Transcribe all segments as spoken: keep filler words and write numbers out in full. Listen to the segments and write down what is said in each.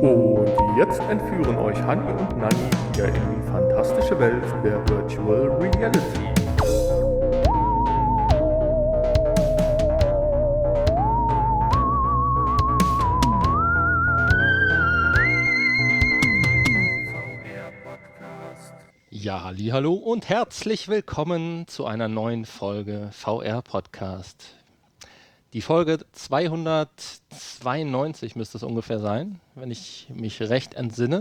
Und jetzt entführen euch Hanni und Nanni wieder in die fantastische Welt der Virtual Reality. Ja, hallihallo und herzlich willkommen zu einer neuen Folge V R Podcast. Die Folge zweihundertzweiundneunzig müsste es ungefähr sein, wenn ich mich recht entsinne.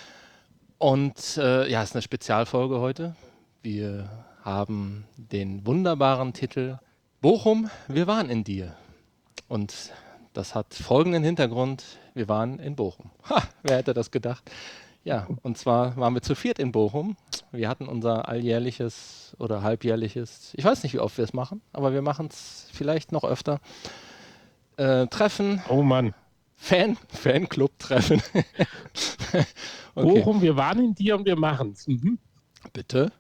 Und äh, ja, es ist eine Spezialfolge heute. Wir haben den wunderbaren Titel Bochum, wir waren in dir. Und das hat folgenden Hintergrund: Wir waren in Bochum. Ha, wer hätte das gedacht? Ja, und zwar waren wir zu viert in Bochum. Wir hatten unser alljährliches oder halbjährliches, ich weiß nicht, wie oft wir es machen, aber wir machen es vielleicht noch öfter. Äh, Treffen. Oh Mann. Fan, Fanclub-Treffen. Okay. Bochum, wir waren in dir und wir machen's. Mhm. Bitte?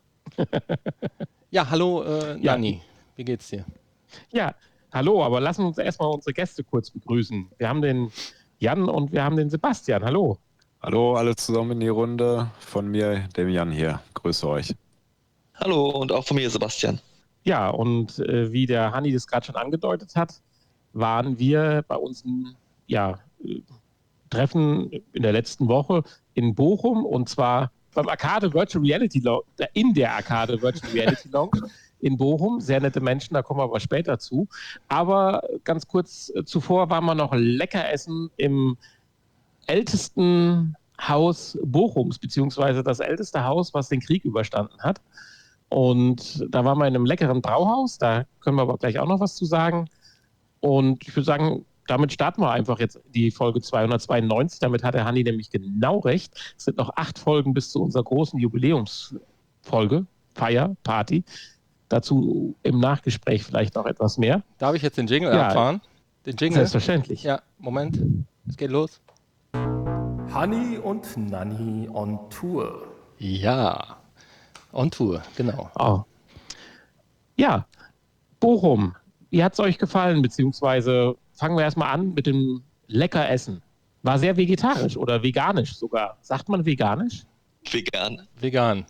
Ja, hallo äh, Ja. Nanni, wie geht's dir? Ja, hallo, aber lassen wir uns erstmal unsere Gäste kurz begrüßen. Wir haben den Jan und wir haben den Sebastian. Hallo. Hallo alle zusammen in die Runde. Von mir, dem Jan hier. Grüße euch. Hallo und auch von mir Sebastian. Ja, und äh, wie der Hanni das gerade schon angedeutet hat, waren wir bei unserem ja, äh, Treffen in der letzten Woche in Bochum und zwar beim Arcade Virtual Reality Lounge, in der Arcade Virtual Reality Lounge in Bochum. Sehr nette Menschen, da kommen wir aber später zu. Aber ganz kurz äh, zuvor waren wir noch lecker essen im ältesten Haus Bochums, beziehungsweise das älteste Haus, was den Krieg überstanden hat. Und da waren wir in einem leckeren Brauhaus, da können wir aber gleich auch noch was zu sagen. Und ich würde sagen, damit starten wir einfach jetzt die Folge zweihundertzweiundneunzig. Damit hat der Hanni nämlich genau recht. Es sind noch acht Folgen bis zu unserer großen Jubiläumsfolge, Feier, Party. Dazu im Nachgespräch vielleicht noch etwas mehr. Darf ich jetzt den Jingle Ja. abfahren? Den Jingle? Selbstverständlich. Ja, Moment. Es geht los. Hanni und Nanni on Tour. Ja, on Tour, genau. Oh. Ja, Bochum. Wie hat es euch gefallen? Beziehungsweise fangen wir erstmal an mit dem lecker Essen. War sehr vegetarisch oder veganisch sogar. Sagt man veganisch? Vegan. Vegan.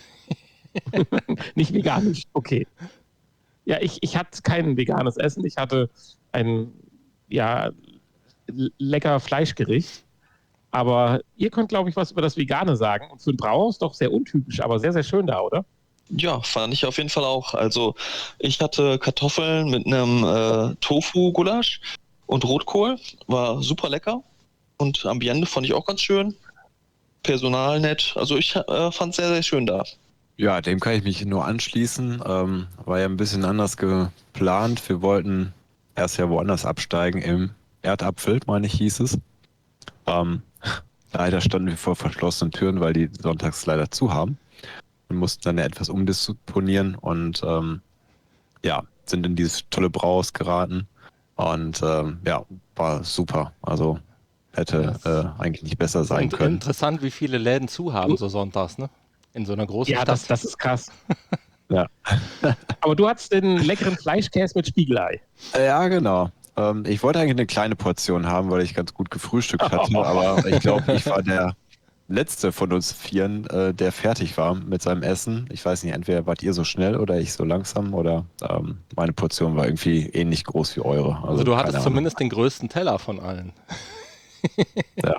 Nicht veganisch, okay. Ja, ich, ich hatte kein veganes Essen. Ich hatte ein ja, l- lecker Fleischgericht. Aber ihr könnt, glaube ich, was über das Vegane sagen. Und für ein Brauhaus doch sehr untypisch, aber sehr, sehr schön da, oder? Ja, fand ich auf jeden Fall auch. Also ich hatte Kartoffeln mit einem äh, Tofu-Gulasch und Rotkohl. War super lecker. Und Ambiente fand ich auch ganz schön. Personal nett. Also ich äh, fand es sehr, sehr schön da. Ja, dem kann ich mich nur anschließen. Ähm, war ja ein bisschen anders geplant. Wir wollten erst ja woanders absteigen, im Erdapfel, meine ich, hieß es. Ähm, leider standen wir vor verschlossenen Türen, weil die sonntags leider zu haben. Wir mussten dann ja etwas umdisponieren und ähm, ja, sind in dieses tolle Brauhaus geraten. Und ähm, ja, war super. Also hätte äh, eigentlich nicht besser sein Und können. interessant, wie viele Läden zu haben so sonntags, ne? In so einer großen Ja, Stadt. das, das ist krass. Ja. Aber du hattest den leckeren Fleischkäse mit Spiegelei. Ja, genau. Ähm, ich wollte eigentlich eine kleine Portion haben, weil ich ganz gut gefrühstückt hatte, aber ich glaube, ich war der letzte von uns Vieren, äh, der fertig war mit seinem Essen. Ich weiß nicht, entweder wart ihr so schnell oder ich so langsam oder ähm, meine Portion war irgendwie ähnlich groß wie eure. Also, Also du hattest keine zumindest den größten Teller von allen. Ja.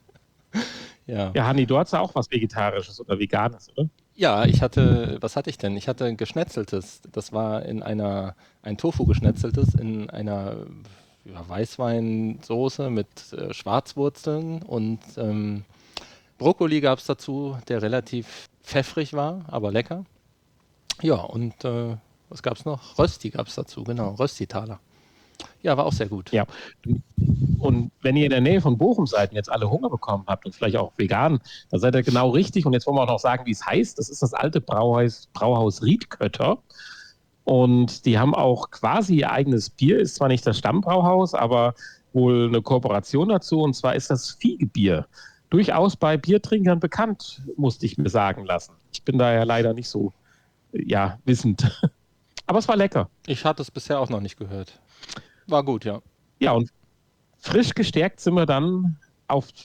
Ja. Ja, Hanni, du hattest ja auch was Vegetarisches oder Veganes, oder? Ja, ich hatte, was hatte ich denn? Ich hatte ein geschnetzeltes. Das war in einer, ein Tofu geschnetzeltes in einer ja, Weißweinsoße mit äh, Schwarzwurzeln und ähm, Brokkoli gab es dazu, der relativ pfeffrig war, aber lecker. Ja, und äh, was gab es noch? Rösti gab es dazu, genau, Rösti-Taler. Ja, war auch sehr gut. Ja. Und wenn ihr in der Nähe von Bochum seid und jetzt alle Hunger bekommen habt und vielleicht auch vegan, dann seid ihr genau richtig. Und jetzt wollen wir auch noch sagen, wie es heißt. Das ist das alte Brauhaus, Brauhaus Riedkötter. Und die haben auch quasi ihr eigenes Bier. Ist zwar nicht das Stammbrauhaus, aber wohl eine Kooperation dazu. Und zwar ist das Fiegebier. Durchaus bei Biertrinkern bekannt, musste ich mir sagen lassen. Ich bin da ja leider nicht so ja, wissend. Aber es war lecker. Ich hatte es bisher auch noch nicht gehört. War gut, ja. Ja, und frisch gestärkt sind wir dann auf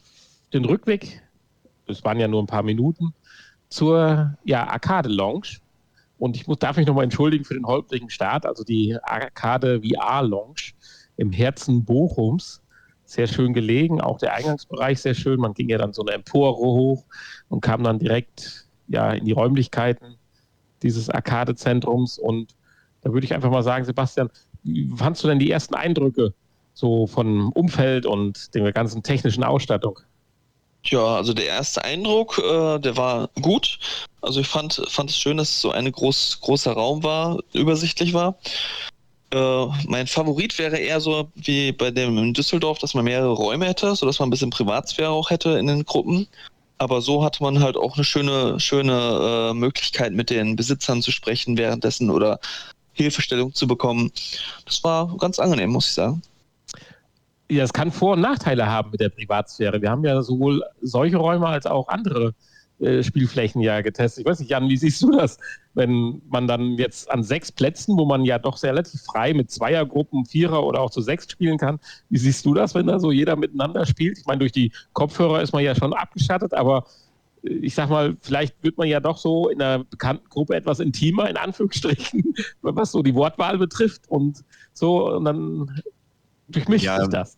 den Rückweg, das waren ja nur ein paar Minuten, zur ja, Arcade Lounge. Und ich muss, darf mich nochmal entschuldigen für den holprigen Start, also die Arcade V R Lounge im Herzen Bochums. Sehr schön gelegen, auch der Eingangsbereich sehr schön. Man ging ja dann so eine Empore hoch und kam dann direkt ja, in die Räumlichkeiten dieses Arcade-Zentrums. Und da würde ich einfach mal sagen, Sebastian, wie fandst du denn die ersten Eindrücke so vom Umfeld und der ganzen technischen Ausstattung? Ja, also der erste Eindruck, äh, der war gut. Also ich fand, fand es schön, dass es so ein groß, großer Raum war, übersichtlich war. Äh, mein Favorit wäre eher so wie bei dem in Düsseldorf, dass man mehrere Räume hätte, sodass man ein bisschen Privatsphäre auch hätte in den Gruppen. Aber so hatte man halt auch eine schöne, schöne äh, Möglichkeit, mit den Besitzern zu sprechen währenddessen oder Hilfestellung zu bekommen. Das war ganz angenehm, muss ich sagen. Ja, es kann Vor- und Nachteile haben mit der Privatsphäre. Wir haben ja sowohl solche Räume als auch andere äh, Spielflächen ja getestet. Ich weiß nicht, Jan, wie siehst du das? Wenn man dann jetzt an sechs Plätzen, wo man ja doch sehr relativ frei mit Zweiergruppen, Vierer oder auch zu sechs spielen kann, wie siehst du das, wenn da so jeder miteinander spielt? Ich meine, durch die Kopfhörer ist man ja schon abgeschattet, aber äh, ich sag mal, vielleicht wird man ja doch so in einer bekannten Gruppe etwas intimer, in Anführungsstrichen, was so die Wortwahl betrifft und so, und dann durchmischt Ja, sich das.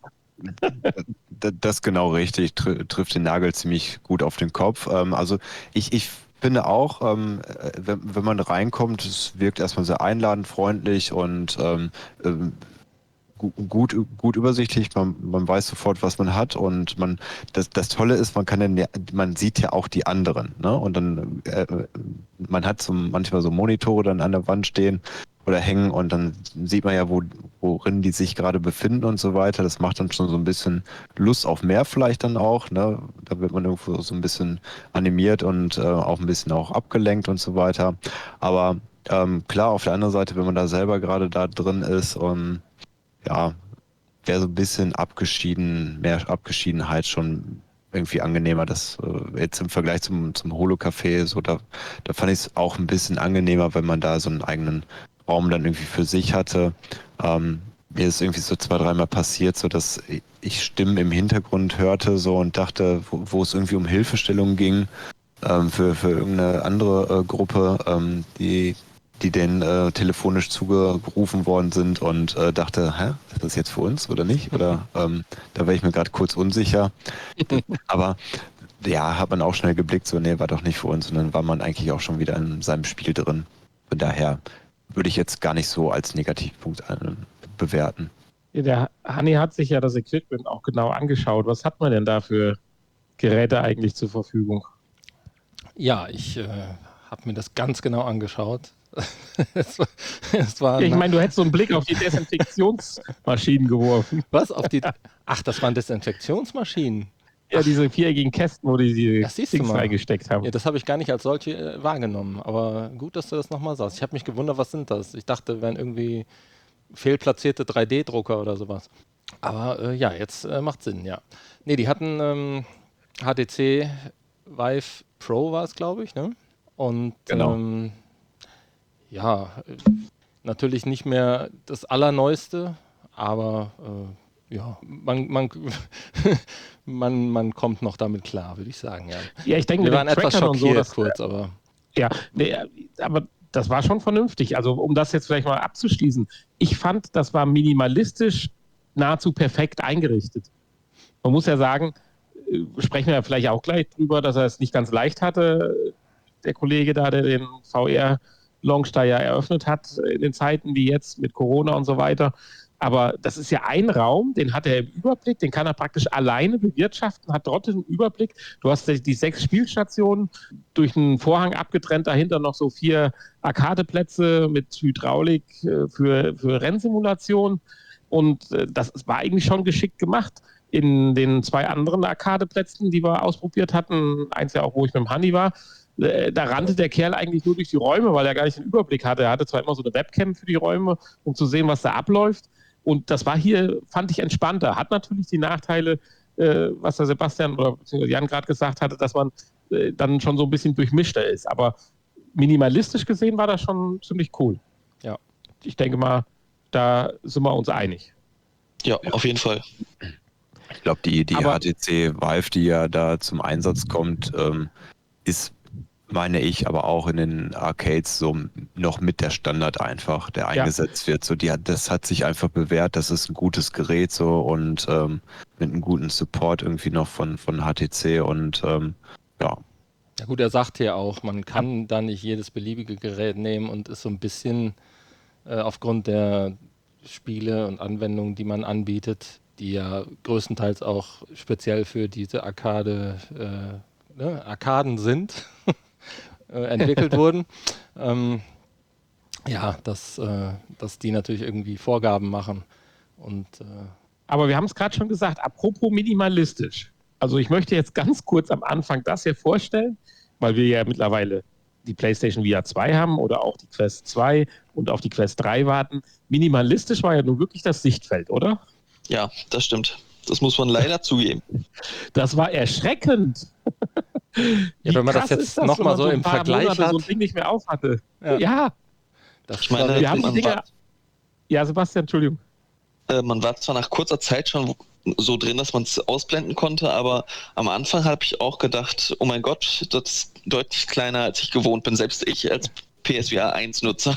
D- Das ist genau richtig, tr trifft den Nagel ziemlich gut auf den Kopf. Ähm, also ich, ich finde auch, ähm, äh, wenn, wenn man reinkommt, es wirkt erstmal sehr einladend, freundlich und ähm, ähm, gu- gut, gut übersichtlich. Man, man weiß sofort, was man hat und man, das, das Tolle ist, man kann dann, ja- man sieht ja auch die anderen, ne? Und dann, äh, man hat so manchmal so Monitore dann an der Wand stehen oder hängen und dann sieht man ja, wo, worin die sich gerade befinden und so weiter. Das macht dann schon so ein bisschen Lust auf mehr vielleicht dann auch, ne? Da wird man irgendwo so ein bisschen animiert und äh, auch ein bisschen auch abgelenkt und so weiter. Aber ähm, klar, auf der anderen Seite, wenn man da selber gerade da drin ist und ja, wäre so ein bisschen abgeschieden, mehr Abgeschiedenheit schon irgendwie angenehmer. Das äh, jetzt im Vergleich zum, zum Holo-Café, so da, da fand ich es auch ein bisschen angenehmer, wenn man da so einen eigenen Raum dann irgendwie für sich hatte. Ähm, mir ist irgendwie so zwei, dreimal passiert, so dass ich Stimmen im Hintergrund hörte so und dachte, wo, wo es irgendwie um Hilfestellung ging ähm, für, für irgendeine andere äh, Gruppe, ähm, die die denen äh, telefonisch zugerufen worden sind und äh, dachte, hä, ist das jetzt für uns oder nicht? Oder ähm, da wäre ich mir gerade kurz unsicher. Aber ja, hat man auch schnell geblickt, so, nee, war doch nicht für uns. Und dann war man eigentlich auch schon wieder in seinem Spiel drin. Von daher würde ich jetzt gar nicht so als Negativpunkt äh, bewerten. Ja, der Hanni hat sich ja das Equipment auch genau angeschaut. Was hat man denn da für Geräte eigentlich zur Verfügung? Ja, ich äh, habe mir das ganz genau angeschaut. es war, es war Ja, ich ein- meine, du hättest so einen Blick auf die Desinfektionsmaschinen geworfen. was auf die. Ach, das waren Desinfektionsmaschinen. Ja, diese viereckigen Kästen, wo die die Das siehst du Dings mal. reingesteckt haben. Ja, das habe ich gar nicht als solche äh, wahrgenommen. Aber gut, dass du das nochmal sagst. Ich habe mich gewundert, was sind das? Ich dachte, wären irgendwie fehlplatzierte drei D Drucker oder sowas. Aber äh, ja, jetzt äh, macht Sinn, ja. Nee, die hatten ähm, H T C Vive Pro war es, glaube ich, ne? Und Genau. ähm, ja, äh, natürlich nicht mehr das Allerneueste, aber äh, ja, man, man, man, man kommt noch damit klar, würde ich sagen, ja. Ja, ich denke, Wir mit waren den etwas Trackern und so, schockiert das, kurz, aber ja, nee, aber das war schon vernünftig. Also, um das jetzt vielleicht mal abzuschließen, ich fand, das war minimalistisch nahezu perfekt eingerichtet. Man muss ja sagen, äh, sprechen wir ja vielleicht auch gleich drüber, dass er es nicht ganz leicht hatte, der Kollege da, der den V R-Lounge da ja eröffnet hat, in den Zeiten wie jetzt mit Corona und so weiter. Aber das ist ja ein Raum, den hat er im Überblick, den kann er praktisch alleine bewirtschaften, hat trotzdem einen Überblick. Du hast die, die sechs Spielstationen, durch einen Vorhang abgetrennt, dahinter noch so vier Arcadeplätze mit Hydraulik äh, für, für Rennsimulation. Und äh, das war eigentlich schon geschickt gemacht. In den zwei anderen Arcadeplätzen, die wir ausprobiert hatten, eins ja auch, wo ich mit dem Hanni war, äh, da rannte der Kerl eigentlich nur durch die Räume, weil er gar nicht den Überblick hatte. Er hatte zwar immer so eine Webcam für die Räume, um zu sehen, was da abläuft. Und das war hier, fand ich, entspannter. Hat natürlich die Nachteile, äh, was der Sebastian oder Jan gerade gesagt hatte, dass man äh, dann schon so ein bisschen durchmischter ist. Aber minimalistisch gesehen war das schon ziemlich cool. Ja. Ich denke mal, da sind wir uns einig. Ja, auf jeden Fall. Ich glaube, die, die Aber- H T C Vive, die ja da zum Einsatz kommt, ähm, ist, meine ich, aber auch in den Arcades so noch mit der Standard einfach, der eingesetzt wird. So, die hat, das hat sich einfach bewährt, das ist ein gutes Gerät so und ähm, mit einem guten Support irgendwie noch von, von H T C und ähm, ja. Ja gut, er sagt ja auch, man kann da nicht jedes beliebige Gerät nehmen und ist so ein bisschen äh, aufgrund der Spiele und Anwendungen, die man anbietet, die ja größtenteils auch speziell für diese Arcade, äh, ne, Arkaden sind, äh, entwickelt wurden. Ähm, ja, dass, äh, dass die natürlich irgendwie Vorgaben machen. Und äh, Aber wir haben es gerade schon gesagt, apropos minimalistisch. Also ich möchte jetzt ganz kurz am Anfang das hier vorstellen, weil wir ja mittlerweile die PlayStation V R zwei haben oder auch die Quest zwei und auf die Quest drei warten. Minimalistisch war ja nun wirklich das Sichtfeld, oder? Ja, das stimmt. Das muss man leider zugeben. Das war erschreckend. Ja, wenn man das krass jetzt ist das, noch wenn mal man so ein im paar Vergleich Monate hat? so ein Ding nicht mehr auf hatte. Ja. Ja, das Ich meine, war wir haben die man Dinger. war, Ja, Sebastian, Entschuldigung. äh, man war zwar nach kurzer Zeit schon so drin, dass man es ausblenden konnte, aber am Anfang habe ich auch gedacht, oh mein Gott, das ist deutlich kleiner, als ich gewohnt bin, selbst ich als P S V R eins Nutzer.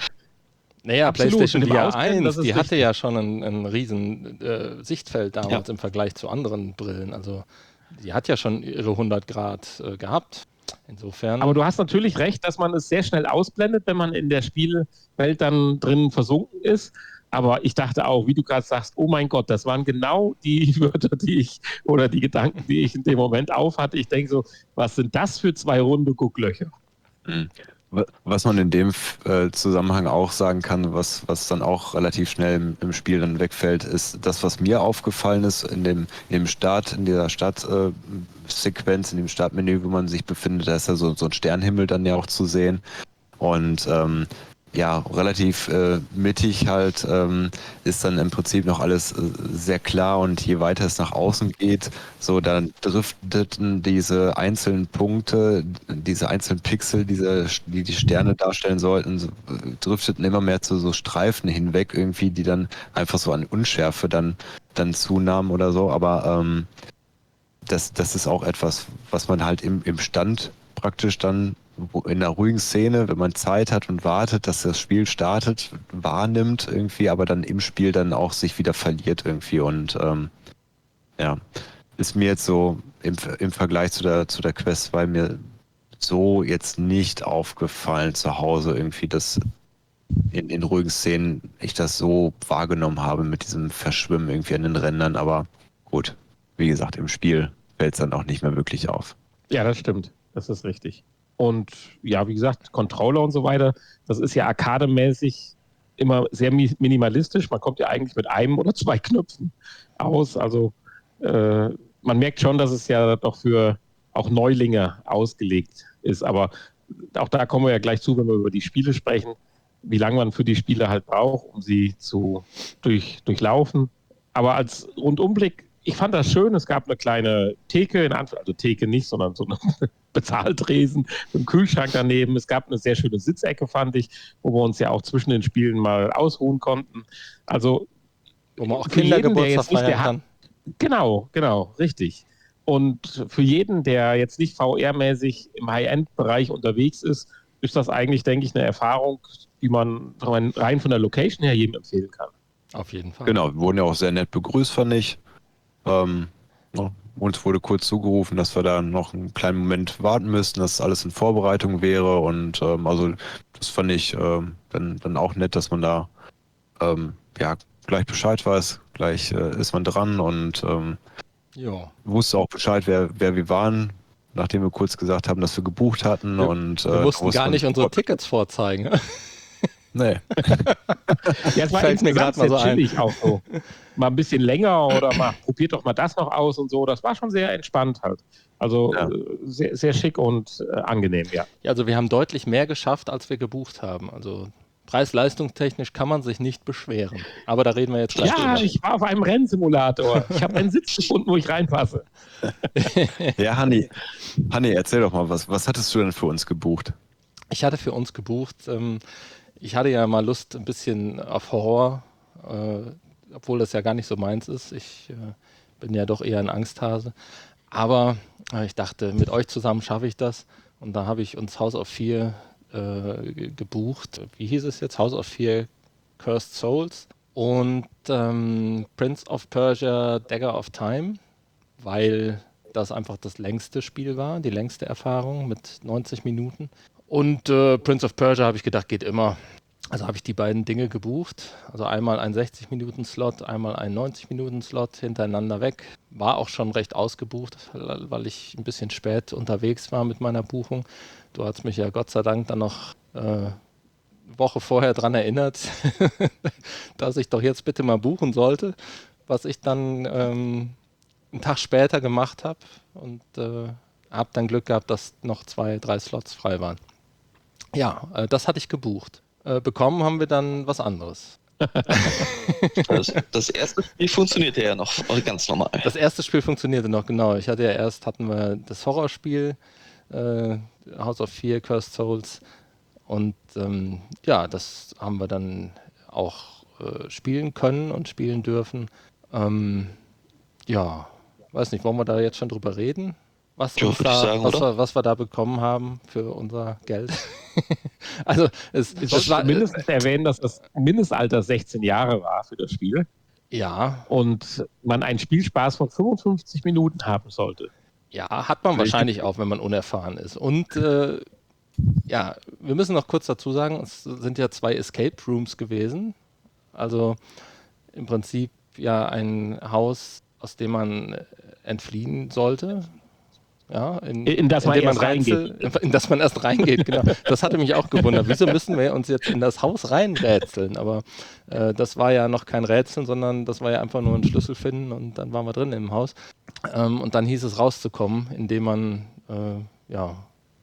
Naja, Absolut, PlayStation mit dem V R Ausblenden, das eins, ist die hatte richtig. ja schon ein, ein riesen äh, Sichtfeld damals Ja. im Vergleich zu anderen Brillen. Also die hat ja schon ihre hundert Grad äh, gehabt. Insofern. Aber du hast natürlich recht, dass man es sehr schnell ausblendet, wenn man in der Spielwelt dann drin versunken ist. Aber ich dachte auch, wie du gerade sagst, oh mein Gott, das waren genau die Wörter, die ich oder die Gedanken, die ich in dem Moment auf hatte. Ich denke so, was sind das für zwei runde Gucklöcher? Mhm. Was man in dem äh, Zusammenhang auch sagen kann, was, was dann auch relativ schnell im, im Spiel dann wegfällt, ist das, was mir aufgefallen ist in dem, in dem Start, in dieser Startsequenz, äh, in dem Startmenü, wo man sich befindet, da ist ja so, so ein Sternenhimmel dann ja auch zu sehen. Und ähm, ja, relativ äh, mittig halt ähm, ist dann im Prinzip noch alles äh, sehr klar und je weiter es nach außen geht, so dann drifteten diese einzelnen Punkte, diese einzelnen Pixel, diese, die die Sterne darstellen sollten, so, äh, drifteten immer mehr zu so Streifen hinweg irgendwie, die dann einfach so an Unschärfe dann, dann zunahmen oder so, aber ähm, das, das ist auch etwas, was man halt im, im Stand praktisch dann in einer ruhigen Szene, wenn man Zeit hat und wartet, dass das Spiel startet, wahrnimmt irgendwie, aber dann im Spiel dann auch sich wieder verliert irgendwie und ähm, ja, ist mir jetzt so im, im Vergleich zu der, zu der Quest zwei mir so jetzt nicht aufgefallen zu Hause irgendwie, dass in, in ruhigen Szenen ich das so wahrgenommen habe mit diesem Verschwimmen irgendwie an den Rändern, aber gut, wie gesagt, im Spiel fällt es dann auch nicht mehr wirklich auf. Ja, das stimmt. Das ist richtig. Und ja, wie gesagt, Controller und so weiter, das ist ja arkademäßig immer sehr mi- minimalistisch. Man kommt ja eigentlich mit einem oder zwei Knöpfen aus. Also äh, man merkt schon, dass es ja doch für auch Neulinge ausgelegt ist. Aber auch da kommen wir ja gleich zu, wenn wir über die Spiele sprechen, wie lange man für die Spiele halt braucht, um sie zu durch, durchlaufen. Aber als Rundumblick, ich fand das schön. Es gab eine kleine Theke, in Anf- also Theke nicht, sondern so eine Bezahltresen, so ein Kühlschrank daneben. Es gab eine sehr schöne Sitzecke, fand ich, wo wir uns ja auch zwischen den Spielen mal ausruhen konnten. Also wo man auch für jeden, der Kindergeburtstag jetzt nicht feiern der kann. Genau, genau, richtig. Und für jeden, der jetzt nicht V R-mäßig im High-End-Bereich unterwegs ist, ist das eigentlich, denke ich, eine Erfahrung, die man rein von der Location her jedem empfehlen kann. Auf jeden Fall. Genau, wir wurden ja auch sehr nett begrüßt, fand ich. Ähm, ja, uns wurde kurz zugerufen, dass wir da noch einen kleinen Moment warten müssten, dass alles in Vorbereitung wäre. Und ähm, also das fand ich ähm, dann, dann auch nett, dass man da ähm, ja, gleich Bescheid weiß. Gleich äh, ist man dran und ähm, Ja. wusste auch Bescheid, wer, wer wir waren, nachdem wir kurz gesagt haben, dass wir gebucht hatten. Wir, und, wir äh, mussten gar nicht unsere sofort- Tickets vorzeigen. Nee. Ja, es war Fällt mir insgesamt grad mal sehr so ein. chillig auch so. Mal ein bisschen länger oder mal probiert doch mal das noch aus und so. Das war schon sehr entspannt halt. Also Ja. äh, sehr, sehr schick und äh, angenehm, ja. Ja, also wir haben deutlich mehr geschafft, als wir gebucht haben. Also preis-leistungstechnisch kann man sich nicht beschweren. Aber da reden wir jetzt gleich Ja, drüber. ich war auf einem Rennsimulator. Ich habe einen Sitz gefunden, wo ich reinpasse. Ja, Hanni, Hanni, erzähl doch mal, was, was hattest du denn für uns gebucht? Ich hatte für uns gebucht, ähm, ich hatte ja mal Lust ein bisschen auf Horror, äh, obwohl das ja gar nicht so meins ist. Ich äh, bin ja doch eher ein Angsthase. Aber äh, ich dachte, mit euch zusammen schaffe ich das. Und da habe ich uns House of Fear äh, ge- gebucht. Wie hieß es jetzt? House of Fear Cursed Souls und ähm, Prince of Persia Dagger of Time, weil das einfach das längste Spiel war, die längste Erfahrung mit neunzig Minuten. Und äh, Prince of Persia habe ich gedacht, geht immer. Also habe ich die beiden Dinge gebucht. Also einmal ein sechzig-Minuten-Slot, einmal ein neunzig-Minuten-Slot hintereinander weg. War auch schon recht ausgebucht, weil ich ein bisschen spät unterwegs war mit meiner Buchung. Du hast mich ja Gott sei Dank dann noch äh, eine Woche vorher daran erinnert, dass ich doch jetzt bitte mal buchen sollte, was ich dann ähm, einen Tag später gemacht habe und äh, habe dann Glück gehabt, dass noch zwei, drei Slots frei waren. Ja, äh, das hatte ich gebucht. Äh, bekommen haben wir dann was anderes. Das, das erste Spiel funktionierte ja noch ganz normal. Das erste Spiel funktionierte noch, genau. Ich hatte ja erst, hatten wir das Horrorspiel, äh, House of Fear, Cursed Souls. Und ähm, ja, das haben wir dann auch äh, spielen können und spielen dürfen. Ähm, ja, weiß nicht, wollen wir da jetzt schon drüber reden? Was, Ja, uns würde ich da, sagen, was, oder? wir, was wir da bekommen haben für unser Geld. Also es, Ich es sollte war mindestens erwähnen, dass das Mindestalter sechzehn Jahre war für das Spiel ja, und man einen Spielspaß von fünfundfünfzig Minuten haben sollte. ja, hat man Welche- wahrscheinlich auch, wenn man unerfahren ist. Und äh, ja, wir müssen noch kurz dazu sagen, es sind ja zwei Escape Rooms gewesen. Also im Prinzip ja ein Haus, aus dem man äh, entfliehen sollte. Ja, in, In das man dem erst Rätsel, in, in das man erst reingeht, genau. Das hatte mich auch gewundert. Wieso müssen wir uns jetzt in das Haus reinrätseln? Aber äh, das war ja noch kein Rätsel, sondern das war ja einfach nur ein Schlüssel finden und dann waren wir drin im Haus. Ähm, und dann hieß es rauszukommen, indem man äh, ja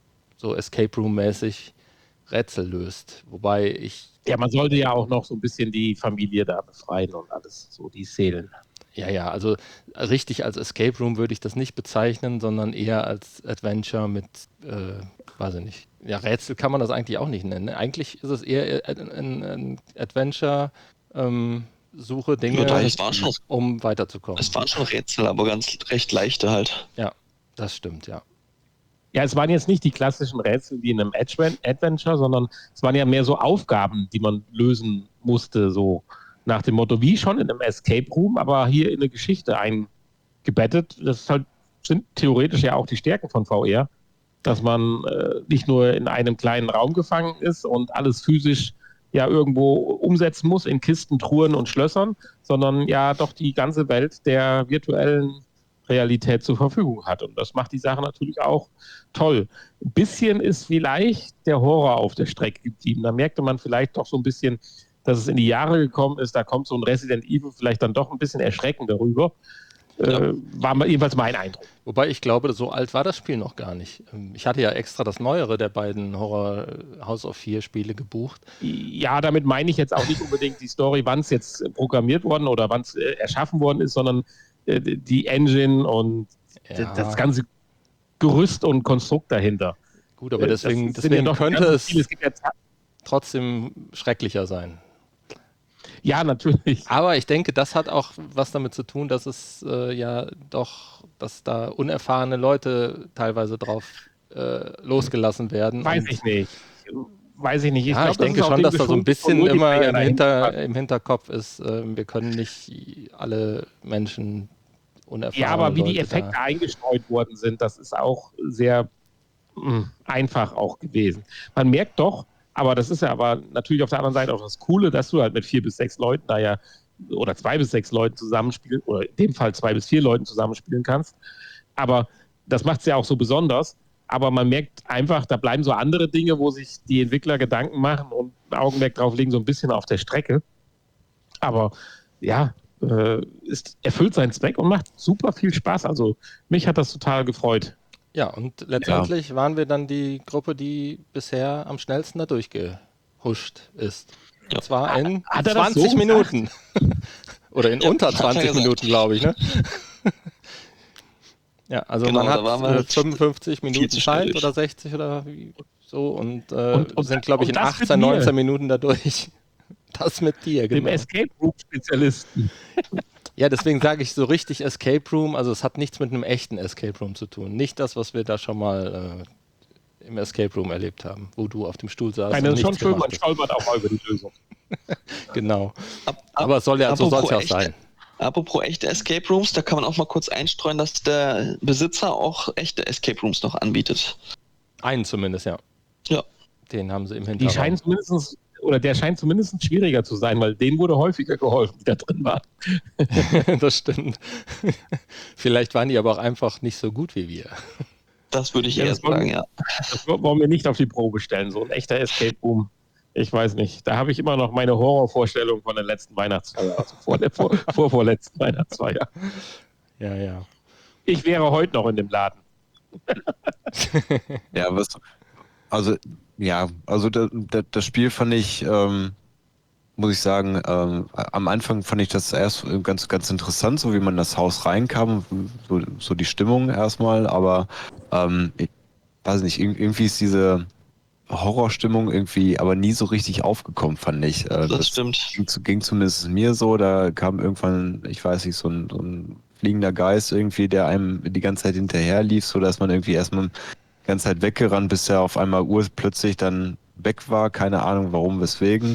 so Escape Room-mäßig Rätsel löst. Wobei ich Ja, man sollte ja auch noch so ein bisschen die Familie da befreien und alles, so die Seelen. Ja, ja, also richtig als Escape Room würde ich das nicht bezeichnen, sondern eher als Adventure mit, äh, weiß ich nicht. Ja, Rätsel kann man das eigentlich auch nicht nennen. Eigentlich ist es eher ein, ein, ein Adventure, ähm, Suche Dinge, Ja, das waren schon, um weiterzukommen. es waren schon Rätsel, aber ganz recht leichte halt. Ja, das stimmt, ja. Ja, es waren jetzt nicht die klassischen Rätsel wie in einem Adven- Adventure, sondern es waren ja mehr so Aufgaben, die man lösen musste, so nach dem Motto, wie schon in einem Escape Room, aber hier in eine Geschichte eingebettet. Das ist halt, sind theoretisch ja auch die Stärken von V R, dass man äh, nicht nur in einem kleinen Raum gefangen ist und alles physisch ja irgendwo umsetzen muss in Kisten, Truhen und Schlössern, sondern ja doch die ganze Welt der virtuellen Realität zur Verfügung hat. Und das macht die Sache natürlich auch toll. Ein bisschen ist vielleicht der Horror auf der Strecke geblieben. Da merkte man vielleicht doch so ein bisschen, dass es in die Jahre gekommen ist. Da kommt so ein Resident Evil vielleicht dann doch ein bisschen erschreckender rüber. Ja. Äh, war mal- jedenfalls mein Eindruck. Wobei ich glaube, so alt war das Spiel noch gar nicht. Ähm, Ich hatte ja extra das neuere der beiden Horror äh, House of Fear Spiele gebucht. Ja, damit meine ich jetzt auch nicht unbedingt die Story, wann es jetzt programmiert worden oder wann es äh, erschaffen worden ist, sondern äh, die Engine und Ja. das ganze Gerüst und Konstrukt dahinter. Gut, aber Äh, deswegen, das sind ja deswegen doch könnte ganz es viele. Es gibt ja, trotzdem schrecklicher sein. ja, natürlich. Aber ich denke, das hat auch was damit zu tun, dass es äh, ja doch, dass da unerfahrene Leute teilweise drauf äh, losgelassen werden. Weiß Und, ich nicht. Weiß ich nicht. Ja, glaub, ich denke ist auch schon, dem dass da so ein geschuldet von bisschen immer Multiplayer im, dahinter. Hinter, im Hinterkopf ist, äh, wir können nicht alle Menschen unerfahrene Ja, aber wie die Leute Effekte da. eingestreut worden sind, das ist auch sehr mh, einfach auch gewesen. Man merkt doch, aber das ist ja aber natürlich auf der anderen Seite auch das Coole, dass du halt mit vier bis sechs Leuten da ja oder zwei bis sechs Leuten zusammenspielen oder in dem Fall zwei bis vier Leuten zusammenspielen kannst. Aber das macht es ja auch so besonders. Aber man merkt einfach, da bleiben so andere Dinge, wo sich die Entwickler Gedanken machen und ein Augenmerk drauf legen, so ein bisschen auf der Strecke. Aber ja, äh, es erfüllt seinen Zweck und macht super viel Spaß. Also mich hat das total gefreut. Ja, und letztendlich waren wir dann die Gruppe, die bisher am schnellsten da durchgehuscht ist. Ja. Und zwar in Hat er das so zwanzig gesagt? Minuten. Oder in Ja, unter hat er zwanzig gesagt. Minuten, glaube ich, ne? Ja, also Genau, man da hat waren wir äh, halt fünfundfünfzig Minuten zu schnell Zeit durch. oder sechzig oder wie so und, äh, Und- und- sind, glaube ich, und in das mit achtzehn, mir. neunzehn Minuten da durch. Das mit dir, Dem genau. Escape Room Spezialisten. Ja, deswegen sage ich so richtig Escape Room, also es hat nichts mit einem echten Escape Room zu tun. Nicht das, was wir da schon mal äh, im Escape Room erlebt haben, wo du auf dem Stuhl saßt. Nein, und das ist schon nichts schön, gemacht man hast. stolpert auch mal über die Lösung. Genau. Ab, ab, Aber es soll ja, so soll es ja auch echte, sein. Apropos echte Escape Rooms, da kann man auch mal kurz einstreuen, dass der Besitzer auch echte Escape Rooms noch anbietet. Einen zumindest, ja. Ja. Den haben sie im Die Hintergrund. scheinen zumindest, oder der scheint zumindest schwieriger zu sein, weil denen wurde häufiger geholfen, die da drin waren. Das stimmt. Vielleicht waren die aber auch einfach nicht so gut wie wir. Das würde ich Ja, eher das wollen sagen, wir- ja. Das wollen wir nicht auf die Probe stellen. So ein echter Escape Room. Ich weiß nicht. Da habe ich immer noch meine Horrorvorstellung von der letzten Weihnachtsfeier, also vor der vor, vorvorletzten Weihnachtsfeier. Ja, ja. Ich wäre heute noch in dem Laden. Ja, was, also, ja, also da, da, das Spiel fand ich, ähm, muss ich sagen, ähm, am Anfang fand ich das erst ganz, ganz interessant, so wie man in das Haus reinkam, so, so die Stimmung erstmal, aber ähm, ich weiß nicht, irg- irgendwie ist diese Horrorstimmung irgendwie aber nie so richtig aufgekommen, fand ich. Äh, Das stimmt. ging, zu- ging zumindest mir so, da kam irgendwann, ich weiß nicht, so ein, so ein fliegender Geist irgendwie, der einem die ganze Zeit hinterher lief, so dass man irgendwie erstmal die ganze Zeit weggerannt, bis er auf einmal urplötzlich dann weg war, keine Ahnung warum, weswegen.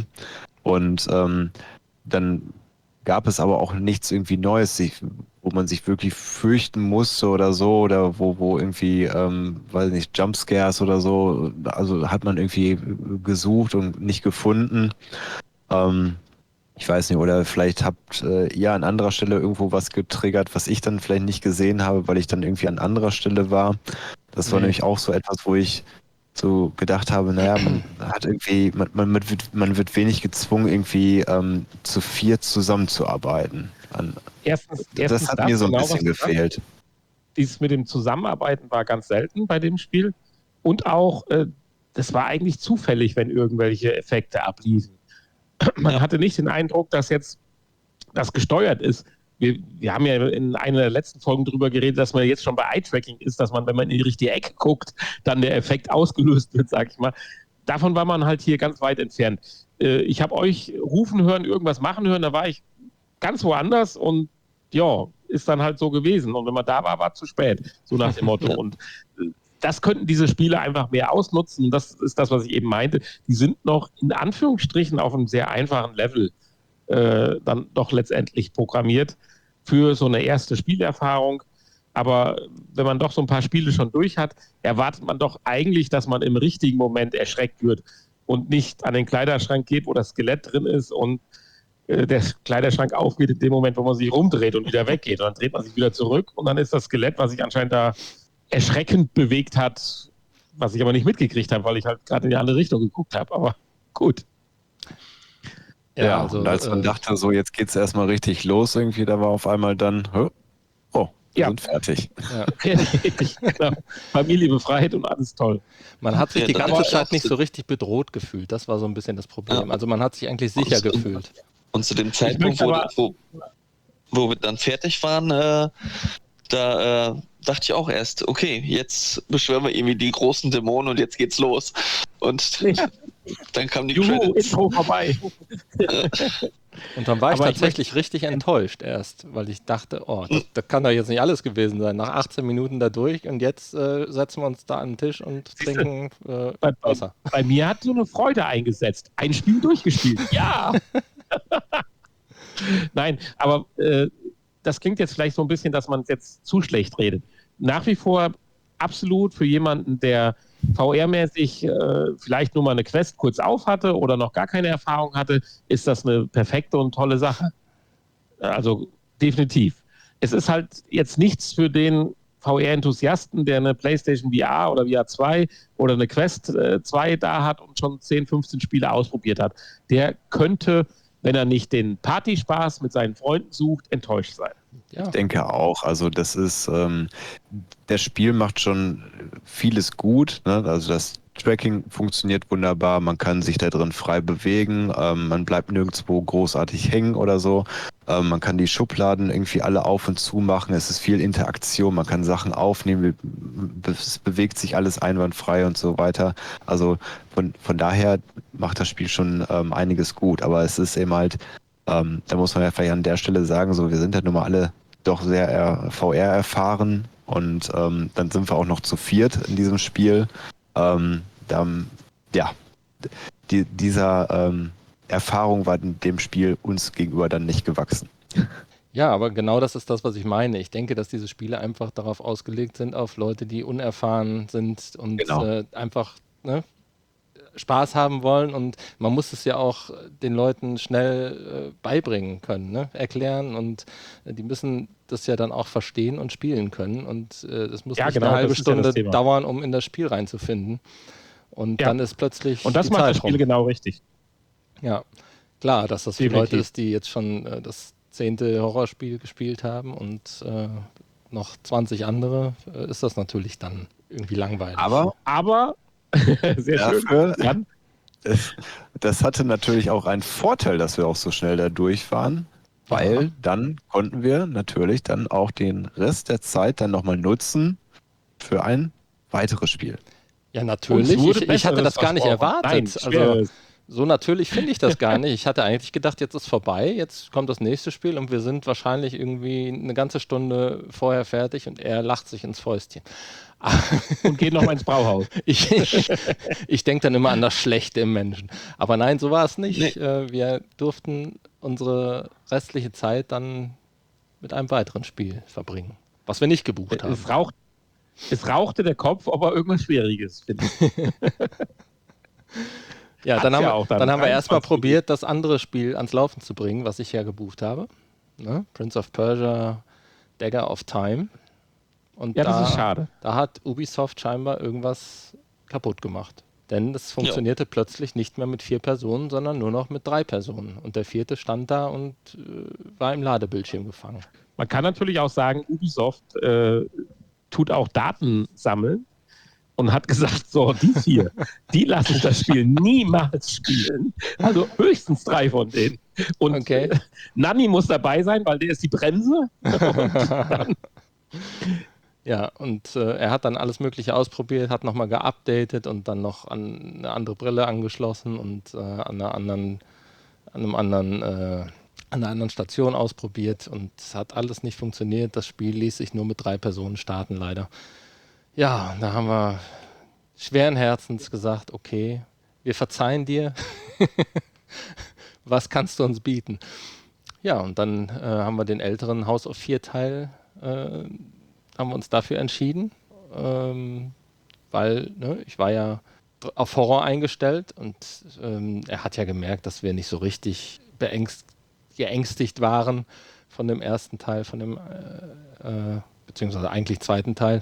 Und ähm, dann gab es aber auch nichts irgendwie Neues, sich, wo man sich wirklich fürchten musste oder so, oder wo, wo irgendwie, ähm, weiß nicht, Jumpscares oder so, also hat man irgendwie gesucht und nicht gefunden. Ähm, ich weiß nicht, oder vielleicht habt äh, ihr an anderer Stelle irgendwo was getriggert, was ich dann vielleicht nicht gesehen habe, weil ich dann irgendwie an anderer Stelle war. Das war Nee. nämlich auch so etwas, wo ich so gedacht habe, naja, man hat irgendwie, man, man, wird, man wird wenig gezwungen, irgendwie ähm, zu viert zusammenzuarbeiten. An, Erstens, das erstens hat mir so ein genau, bisschen was du sagst. gefehlt. Dieses mit dem Zusammenarbeiten war ganz selten bei dem Spiel. Und auch, äh, das war eigentlich zufällig, wenn irgendwelche Effekte abliefen. Man Ja. hatte nicht den Eindruck, dass jetzt das gesteuert ist. Wir, wir haben ja in einer der letzten Folgen darüber geredet, dass man jetzt schon bei Eye-Tracking ist, dass man, wenn man in die richtige Ecke guckt, dann der Effekt ausgelöst wird, sag ich mal. Davon war man halt hier ganz weit entfernt. Äh, ich habe euch rufen hören, irgendwas machen hören, da war ich ganz woanders und ja, ist dann halt so gewesen. Und wenn man da war, war es zu spät, so nach dem Motto. Ja. Und äh, das könnten diese Spiele einfach mehr ausnutzen. Und das ist das, was ich eben meinte. Die sind noch in Anführungsstrichen auf einem sehr einfachen Level äh, dann doch letztendlich programmiert für so eine erste Spielerfahrung. Aber wenn man doch so ein paar Spiele schon durch hat, erwartet man doch eigentlich, dass man im richtigen Moment erschreckt wird und nicht an den Kleiderschrank geht, wo das Skelett drin ist und äh, der Kleiderschrank aufgeht in dem Moment, wo man sich rumdreht und wieder weggeht. Und dann dreht man sich wieder zurück und dann ist das Skelett, was sich anscheinend da erschreckend bewegt hat, was ich aber nicht mitgekriegt habe, weil ich halt gerade in die andere Richtung geguckt habe. Aber gut. Ja, also, und als man äh, dachte, so jetzt geht's erstmal richtig los irgendwie, da war auf einmal dann, hä? Oh, wir Ja. sind fertig. Genau. Familie befreit und alles toll. Man hat sich Ja, die das ganze war Zeit auch nicht so- so richtig bedroht gefühlt. Das war so ein bisschen das Problem. Ja. Also man hat sich eigentlich sicher Und- gefühlt. Und zu dem Zeitpunkt, möchte wo, aber- wo, wo wir dann fertig waren, äh, da äh, dachte ich auch erst, okay, jetzt beschwören wir irgendwie die großen Dämonen und jetzt geht's los. Und Ja. dann kamen die Juhu, Credits. Intro vorbei. Und dann war ich Aber ich tatsächlich richtig enttäuscht erst, weil ich dachte, oh, das, das kann doch jetzt nicht alles gewesen sein. Nach achtzehn Minuten da durch und jetzt äh, setzen wir uns da an den Tisch und Siehste, trinken äh, Bei, bei, Wasser. bei mir hat so eine Freude eingesetzt. Ein Spiel durchgespielt. Ja! Nein, aber äh, das klingt jetzt vielleicht so ein bisschen, dass man jetzt zu schlecht redet. Nach wie vor absolut für jemanden, der V R-mäßig äh, vielleicht nur mal eine Quest kurz auf hatte oder noch gar keine Erfahrung hatte, ist das eine perfekte und tolle Sache. Also definitiv. Es ist halt jetzt nichts für den V R-Enthusiasten, der eine PlayStation V R oder V R zwei oder eine Quest äh, zwei da hat und schon zehn, fünfzehn Spiele ausprobiert hat. Der könnte, wenn er nicht den Partyspaß mit seinen Freunden sucht, enttäuscht sein. Ja. Ich denke auch. Also das ist, ähm, das Spiel macht schon vieles gut. Ne? Also das Tracking funktioniert wunderbar. Man kann sich da drin frei bewegen. Ähm, man bleibt nirgendwo großartig hängen oder so. Ähm, man kann die Schubladen irgendwie alle auf und zu machen. Es ist viel Interaktion. Man kann Sachen aufnehmen. Es bewegt sich alles einwandfrei und so weiter. Also von, von daher macht das Spiel schon ähm, einiges gut. Aber es ist eben halt Ähm, da muss man ja vielleicht an der Stelle sagen, so wir sind ja nun mal alle doch sehr äh, V R erfahren und ähm, dann sind wir auch noch zu viert in diesem Spiel. Ähm, dann, ja, die, dieser ähm, Erfahrung war in dem Spiel uns gegenüber dann nicht gewachsen. Ja, aber genau das ist das, was ich meine. Ich denke, dass diese Spiele einfach darauf ausgelegt sind, auf Leute, die unerfahren sind und Genau. äh, einfach ne, Spaß haben wollen. Und man muss es ja auch den Leuten schnell äh, beibringen können, ne? Erklären. Und äh, die müssen das ja dann auch verstehen und spielen können. Und äh, es muss Ja, nicht genau, eine halbe das ist ja das Stunde Thema. dauern, um in das Spiel reinzufinden. Und Ja. dann ist plötzlich Und das die macht Zeit das Spiel rum. genau richtig. Ja, klar, dass das für Definitiv. Leute ist, die jetzt schon äh, das zehnte Horrorspiel gespielt haben und äh, noch zwanzig andere, äh, ist das natürlich dann irgendwie langweilig. Aber Aber, sehr schön. dafür, Dann, es, das hatte natürlich auch einen Vorteil, dass wir auch so schnell da durch waren, weil Ja. dann konnten wir natürlich dann auch den Rest der Zeit dann nochmal nutzen für ein weiteres Spiel. Ja, uns natürlich. wurde Ich, ich hatte Besseres das gar nicht versprochen. erwartet. Nein, also Schweres. so natürlich finde ich das gar nicht. Ich hatte eigentlich gedacht, jetzt ist vorbei, jetzt kommt das nächste Spiel und wir sind wahrscheinlich irgendwie eine ganze Stunde vorher fertig und er lacht sich ins Fäustchen. Und geht nochmal ins Brauhaus. Ich, ich, ich denke dann immer an das Schlechte im Menschen. Aber nein, so war es nicht. Nee. Äh, Wir durften unsere restliche Zeit dann mit einem weiteren Spiel verbringen, was wir nicht gebucht haben. Es, raucht, es rauchte der Kopf, aber irgendwas Schwieriges, finde ich. Ja, Hat's dann haben, ja wir, auch dann dann haben wir erstmal dreiundzwanzig probiert, das andere Spiel ans Laufen zu bringen, was ich ja gebucht habe. Ne? Prince of Persia, Dagger of Time. Und Ja, da, das ist schade. da hat Ubisoft scheinbar irgendwas kaputt gemacht. Denn es funktionierte plötzlich nicht mehr mit vier Personen, sondern nur noch mit drei Personen. Und der vierte stand da und äh, war im Ladebildschirm gefangen. Man kann natürlich auch sagen, Ubisoft äh, tut auch Daten sammeln und hat gesagt, so, die vier, die lassen das Spiel niemals spielen. Also höchstens drei von denen. Und Okay. äh, Nanni muss dabei sein, weil der ist die Bremse. Ja, und äh, er hat dann alles Mögliche ausprobiert, hat nochmal geupdatet und dann noch an eine andere Brille angeschlossen und äh, an einer anderen, an einem anderen, äh, an einer anderen Station ausprobiert und es hat alles nicht funktioniert. Das Spiel ließ sich nur mit drei Personen starten, leider. Ja, da haben wir schweren Herzens gesagt, okay, wir verzeihen dir. Was kannst du uns bieten? Ja, und dann äh, haben wir den älteren House of vier Teil äh, haben wir uns dafür entschieden, ähm, weil ne, ich war ja dr- auf Horror eingestellt und ähm, er hat ja gemerkt, dass wir nicht so richtig beängst geängstigt waren von dem ersten Teil, von dem äh, äh, beziehungsweise eigentlich zweiten Teil.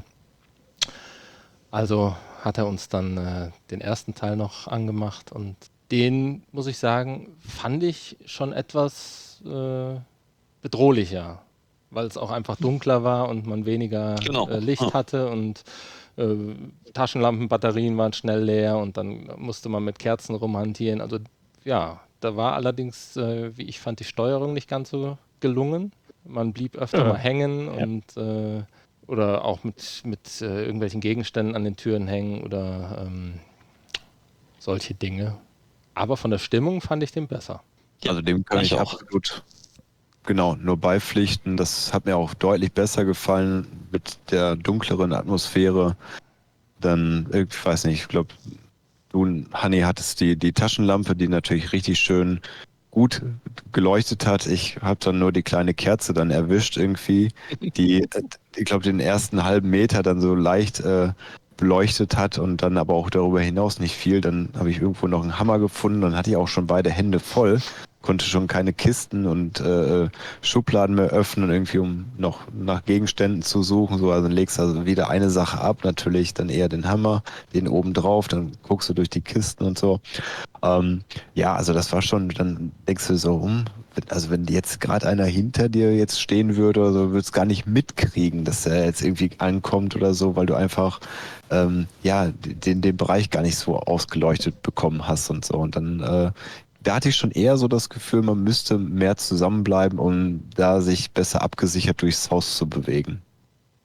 Also hat er uns dann äh, den ersten Teil noch angemacht und den, muss ich sagen, fand ich schon etwas äh, bedrohlicher, weil es auch einfach dunkler war und man weniger Genau. äh, Licht Ja. hatte und äh, Taschenlampenbatterien waren schnell leer und dann musste man mit Kerzen rumhantieren. Also ja, da war allerdings, äh, wie ich fand, die Steuerung nicht ganz so gelungen. Man blieb öfter Ja. mal hängen Ja. und äh, oder auch mit, mit äh, irgendwelchen Gegenständen an den Türen hängen oder ähm, solche Dinge. Aber von der Stimmung fand ich den besser. Ja, Also dem kann ich ich auch. absolut genau nur beipflichten. Das hat mir auch deutlich besser gefallen mit der dunkleren Atmosphäre. Dann, ich weiß nicht, ich glaube, du, Hanni, hattest die, die Taschenlampe, die natürlich richtig schön gut geleuchtet hat. Ich habe dann nur die kleine Kerze dann erwischt irgendwie, die, äh, ich glaube, den ersten halben Meter dann so leicht äh, beleuchtet hat und dann aber auch darüber hinaus nicht viel. Dann habe ich irgendwo noch einen Hammer gefunden, dann hatte ich auch schon beide Hände voll, konnte schon keine Kisten und äh, Schubladen mehr öffnen, irgendwie um noch nach Gegenständen zu suchen. So, also dann legst du also wieder eine Sache ab, natürlich dann eher den Hammer, den oben drauf, dann guckst du durch die Kisten und so. Ähm, ja, also das war schon, dann denkst du so, hm, also wenn jetzt gerade einer hinter dir jetzt stehen würde oder so, würdest gar nicht mitkriegen, dass er jetzt irgendwie ankommt oder so, weil du einfach ähm, ja den, den Bereich gar nicht so ausgeleuchtet bekommen hast und so. Und dann äh, da hatte ich schon eher so das Gefühl, man müsste mehr zusammenbleiben, um da sich besser abgesichert durchs Haus zu bewegen.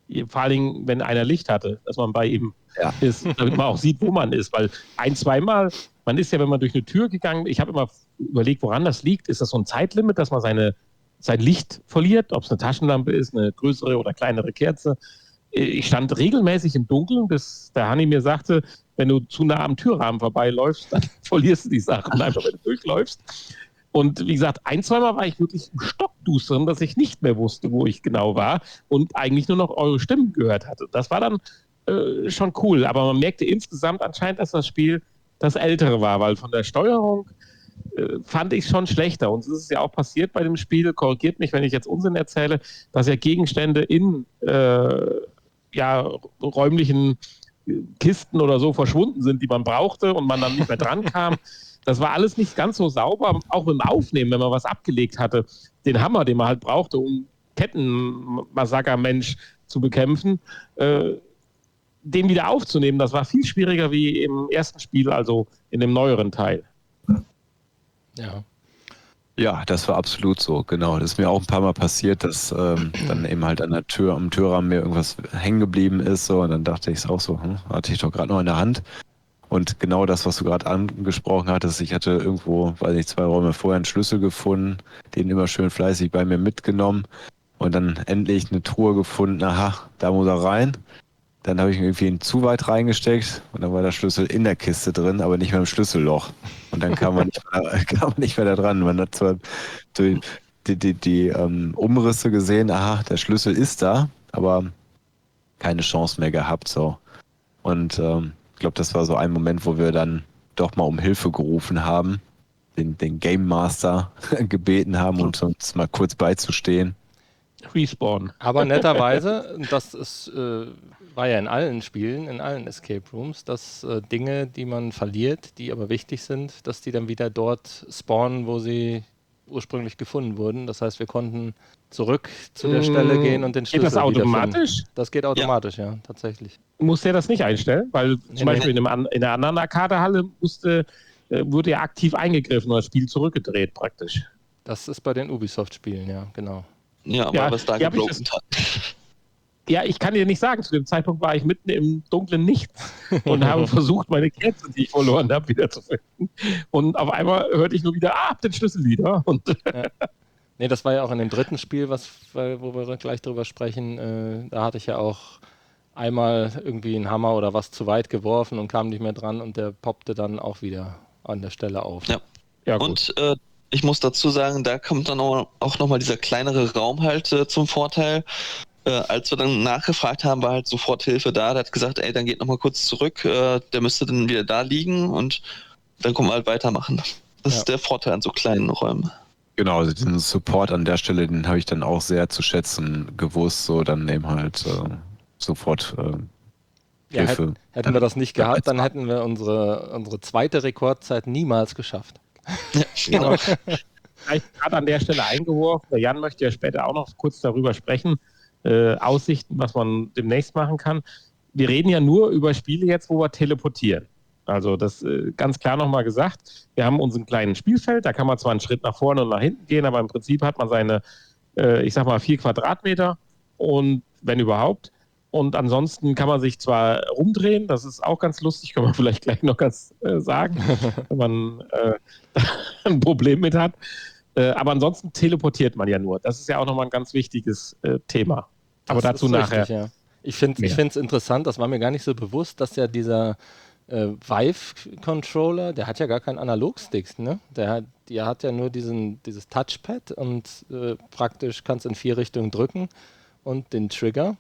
Vor allen Dingen, wenn einer Licht hatte, dass man bei ihm Ja. ist, damit man auch sieht, wo man ist. Weil ein, zweimal, man ist ja, wenn man durch eine Tür gegangen ist, ich habe immer überlegt, woran das liegt. Ist das so ein Zeitlimit, dass man seine, sein Licht verliert? Ob es eine Taschenlampe ist, eine größere oder kleinere Kerze. Ich stand regelmäßig im Dunkeln, bis der Hanni mir sagte, wenn du zu nah am Türrahmen vorbeiläufst, dann verlierst du die Sachen einfach, wenn du durchläufst. Und wie gesagt, ein, zweimal war ich wirklich im Stockdustern, dass ich nicht mehr wusste, wo ich genau war und eigentlich nur noch eure Stimmen gehört hatte. Das war dann äh, schon cool, aber man merkte insgesamt anscheinend, dass das Spiel das Ältere war, weil von der Steuerung äh, fand ich es schon schlechter. Und es ist ja auch passiert bei dem Spiel, korrigiert mich, wenn ich jetzt Unsinn erzähle, dass ja Gegenstände in äh, ja, räumlichen Kisten oder so verschwunden sind, die man brauchte und man dann nicht mehr dran kam. Das war alles nicht ganz so sauber, auch im Aufnehmen, wenn man was abgelegt hatte. Den Hammer, den man halt brauchte, um Kettenmassaker-Mensch zu bekämpfen, äh, den wieder aufzunehmen, das war viel schwieriger wie im ersten Spiel, also in dem neueren Teil. Ja. Ja, das war absolut so, genau. Das ist mir auch ein paar Mal passiert, dass ähm, dann eben halt an der Tür, am Türrahmen mir irgendwas hängen geblieben ist. So, und dann dachte ich es auch so, hm, hatte ich doch gerade noch in der Hand. Und genau das, was du gerade angesprochen hattest, ich hatte irgendwo, weiß nicht, zwei Räume vorher einen Schlüssel gefunden, den immer schön fleißig bei mir mitgenommen und dann endlich eine Truhe gefunden, aha, da muss er rein. Dann habe ich ihn irgendwie zu weit reingesteckt und dann war der Schlüssel in der Kiste drin, aber nicht mehr im Schlüsselloch. Und dann kam man nicht mehr, kam man nicht mehr da dran. Man hat zwar die, die, die, die ähm, Umrisse gesehen, aha, der Schlüssel ist da, aber keine Chance mehr gehabt. So. Und ähm, ich glaube, das war so ein Moment, wo wir dann doch mal um Hilfe gerufen haben, den, den Game Master gebeten haben, und uns mal kurz beizustehen. Respawn. Aber netterweise, das ist, äh, war ja in allen Spielen, in allen Escape Rooms, dass äh, Dinge, die man verliert, die aber wichtig sind, dass die dann wieder dort spawnen, wo sie ursprünglich gefunden wurden. Das heißt, wir konnten zurück zu der Stelle gehen und den Schlüssel Geht das automatisch? wiederfinden. Das geht automatisch, ja, ja tatsächlich. Muss der das nicht einstellen? Weil zum Nee, Beispiel nee. in, einem, in einer anderen Arcadehalle musste, äh, wurde ja aktiv eingegriffen oder das Spiel zurückgedreht praktisch. Das ist bei den Ubisoft-Spielen, ja, genau. Ja, weil Ja, wir es da ja, hab ich gebroken hat. Ja, ich kann dir nicht sagen, zu dem Zeitpunkt war ich mitten im dunklen Nichts und habe versucht, meine Kerze, die ich verloren habe, wiederzufinden. Und auf einmal hörte ich nur wieder, ah, hab den Schlüssel wieder. Und Ja. Nee, das war ja auch in dem dritten Spiel, was, wo wir gleich drüber sprechen. Äh, da hatte ich ja auch einmal irgendwie einen Hammer oder was zu weit geworfen und kam nicht mehr dran und der poppte dann auch wieder an der Stelle auf. Ja. ja, gut. Und äh, ich muss dazu sagen, da kommt dann auch, auch nochmal dieser kleinere Raum halt äh, zum Vorteil. Äh, als wir dann nachgefragt haben, war halt sofort Hilfe da. Der hat gesagt, ey, dann geht nochmal kurz zurück, äh, der müsste dann wieder da liegen und dann können wir halt weitermachen. Das Ja. ist der Vorteil an so kleinen Räumen. Genau, also den Support an der Stelle, den habe ich dann auch sehr zu schätzen gewusst, so dann eben halt äh, sofort äh, Ja, Hilfe. hätt, hätten wir das nicht gehabt, dann hätten wir unsere, unsere zweite Rekordzeit niemals geschafft. Ja, genau. Vielleicht gerade an der Stelle eingeworfen. Der Jan möchte ja später auch noch kurz darüber sprechen. Äh, Aussichten, was man demnächst machen kann. Wir reden ja nur über Spiele jetzt, wo wir teleportieren. Also das äh, ganz klar nochmal gesagt. Wir haben unseren kleinen Spielfeld, da kann man zwar einen Schritt nach vorne und nach hinten gehen, aber im Prinzip hat man seine, äh, ich sag mal, vier Quadratmeter und wenn überhaupt. Und ansonsten kann man sich zwar rumdrehen, das ist auch ganz lustig, können wir vielleicht gleich noch ganz äh, sagen, wenn man äh, ein Problem mit hat. Äh, aber ansonsten teleportiert man ja nur. Das ist ja auch nochmal ein ganz wichtiges äh, Thema. Aber Das dazu ist nachher. richtig, ja. Ich finde mehr. es interessant, das war mir gar nicht so bewusst, dass ja dieser äh, Vive-Controller, der hat ja gar keinen Analogstick, ne? Der hat, der hat ja nur diesen, dieses Touchpad und äh, praktisch kannst in vier Richtungen drücken und den Trigger.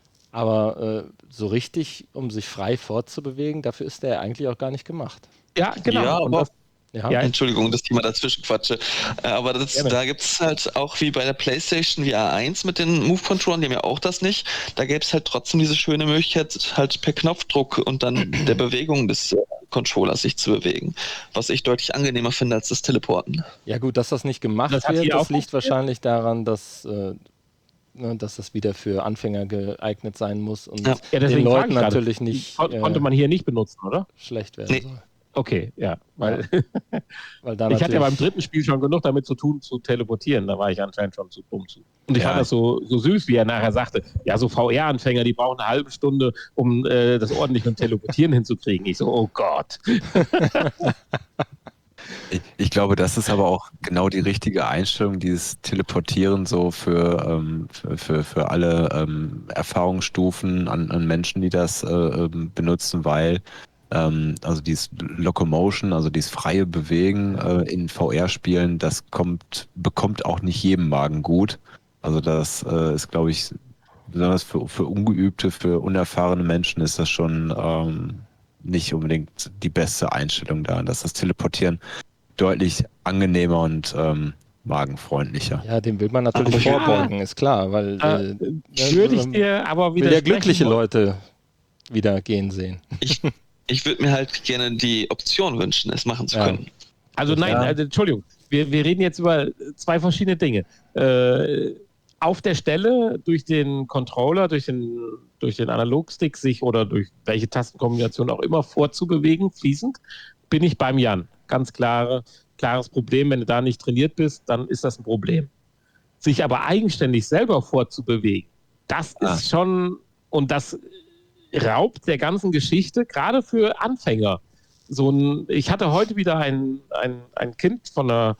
Aber äh, so richtig, um sich frei fortzubewegen, dafür ist der eigentlich auch gar nicht gemacht. Ja, genau. Ja, Und aber das, Ja, Ja, Entschuldigung, dass ich mal dazwischen quatsche. Äh, Aber das, Gerne. da gibt es halt auch wie bei der PlayStation V R eins mit den Move-Controllern, die haben ja auch das nicht. Da gäbe es halt trotzdem diese schöne Möglichkeit, halt per Knopfdruck und dann der Bewegung des äh, Controllers sich zu bewegen. Was ich deutlich angenehmer finde als das Teleporten. ja gut, dass das nicht gemacht Das hat wird, hier das auch liegt funktioniert? wahrscheinlich daran, dass, äh, ne, dass das wieder für Anfänger geeignet sein muss und Ja. Ja, den deswegen frage Leuten ich gerade. natürlich nicht Kon äh, konnte man hier nicht benutzen, oder? schlecht werden Nee. soll. Okay, ja. Weil Weil da ich hatte ja beim natürlich- dritten Spiel schon genug damit zu tun, zu teleportieren. Da war ich anscheinend schon zu dumm zu. Und ich Ja. fand das so, so süß, wie er nachher sagte, ja, so V R-Anfänger, die brauchen eine halbe Stunde, um äh, das ordentlich mit dem Teleportieren hinzukriegen. Ich so, oh Gott. Ich, ich glaube, das ist aber auch genau die richtige Einstellung, dieses Teleportieren so für, ähm, für, für, für alle ähm, Erfahrungsstufen an, an Menschen, die das äh, ähm, benutzen, weil ähm, also dieses Locomotion, also dieses freie Bewegen äh, in V R-Spielen, das kommt, bekommt auch nicht jedem Magen gut. Also das äh, ist, glaube ich, besonders für, für ungeübte, für unerfahrene Menschen ist das schon ähm, nicht unbedingt die beste Einstellung da, dass das Teleportieren deutlich angenehmer und ähm, magenfreundlicher. Ja, dem will man natürlich Aber ja. vorbeugen, ist klar, weil Da äh, würde ich ähm, dir aber will ja widersprechen glückliche wollen. Leute wieder gehen sehen. Ich, ich würde mir halt gerne die Option wünschen, es machen zu Ja. können. Also nein, Ja. also, Entschuldigung, wir, wir reden jetzt über zwei verschiedene Dinge. Äh, auf der Stelle durch den Controller, durch den, durch den Analogstick sich oder durch welche Tastenkombination auch immer vorzubewegen, fließend, bin ich beim Jan. Ganz klare, klares Problem, wenn du da nicht trainiert bist, dann ist das ein Problem. Sich aber eigenständig selber vorzubewegen, das Ah. ist schon, und das raubt der ganzen Geschichte, gerade für Anfänger. So ein, ich hatte heute wieder ein, ein, ein Kind von einer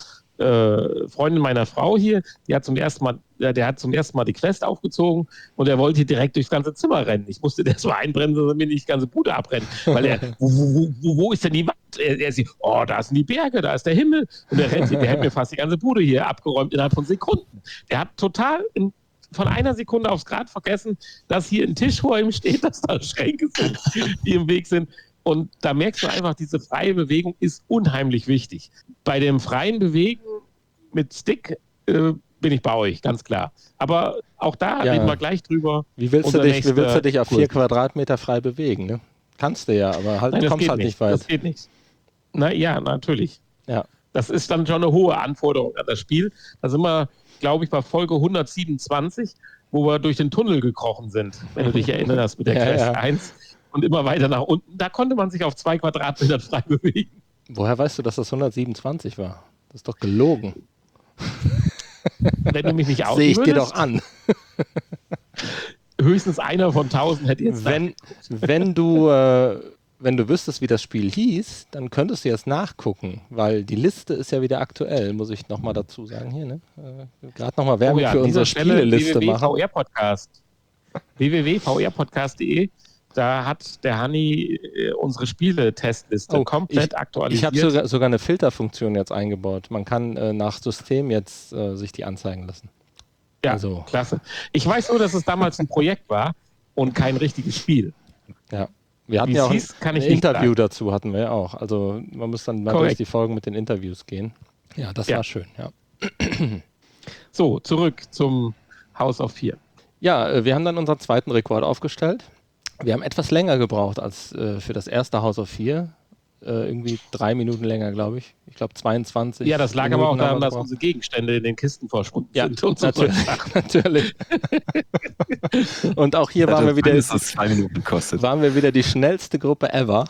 äh, Freundin meiner Frau hier, die hat zum ersten Mal, der, der hat zum ersten Mal die Quest aufgezogen und er wollte direkt durchs ganze Zimmer rennen. Ich musste das so einbremsen, dass er mir nicht die ganze Bude abbrennt. Weil er, wo, wo, wo, wo ist denn die Wand? Er, er sieht, oh, da sind die Berge, da ist der Himmel. Und der rennt, der hätte mir fast die ganze Bude hier abgeräumt innerhalb von Sekunden. Der hat total in, von einer Sekunde aufs Grad vergessen, dass hier ein Tisch vor ihm steht, dass da Schränke sind, die im Weg sind. Und da merkst du einfach, diese freie Bewegung ist unheimlich wichtig. Bei dem freien Bewegen mit Stick äh, bin ich bei euch, ganz klar. Aber auch da Ja. reden wir gleich drüber. Wie willst, du Unser dich, wie willst du nächster dich auf Kurs. vier Quadratmeter frei bewegen? Ne? Kannst du ja, aber halt, Nein, du das kommst geht halt nicht. nicht weit. Das geht nicht. Na ja, natürlich. Ja. Das ist dann schon eine hohe Anforderung an das Spiel. Da sind wir, glaube ich, bei Folge hundertsiebenundzwanzig, wo wir durch den Tunnel gekrochen sind, wenn du dich erinnerst mit der Ja, Quest ja. eins und immer weiter nach unten. Da konnte man sich auf zwei Quadratmetern frei bewegen. Woher weißt du, dass das hundertsiebenundzwanzig war? Das ist doch gelogen. Wenn du mich nicht Sehe ich dir würdest, doch an. höchstens einer von tausend hätte jetzt Wenn, wenn, du, äh, wenn du wüsstest, wie das Spiel hieß, dann könntest du jetzt nachgucken, weil die Liste ist ja wieder aktuell, muss ich nochmal dazu sagen hier. Ne? Äh, Gerade nochmal Werbung Oh ja, für an dieser unsere Stelle Spieleliste machen. www.vrpodcast. w w w punkt v r podcast punkt d e. Da hat der Hanni äh, unsere Spiele-Testliste Oh, komplett Ich aktualisiert. habe sogar, sogar eine Filterfunktion jetzt eingebaut. Man kann äh, nach System jetzt äh, sich die anzeigen lassen. ja, also. klasse. Ich weiß nur, dass es damals ein Projekt war und kein richtiges Spiel. Ja. Wir hatten Wie ja es auch hieß, kann ein ich nicht Interview sagen. dazu, hatten wir ja auch. Also man muss dann mal durch Korrekt. die Folgen mit den Interviews gehen. Ja, das Ja. war schön, ja. So, zurück zum House of vier. Ja, äh, wir haben dann unseren zweiten Rekord aufgestellt. Wir haben etwas länger gebraucht als äh, für das erste House of vier. Äh, irgendwie drei Minuten länger, glaube ich. Ich glaube zweiundzwanzig. Ja, das lag Minuten aber auch haben daran, wir dass gebraucht. unsere Gegenstände in den Kisten verschwunden Ja, sind. Und so natürlich. Sachen. natürlich. Und auch hier waren wir wieder, dass es zwei Minuten kostet. waren wir wieder die schnellste Gruppe ever.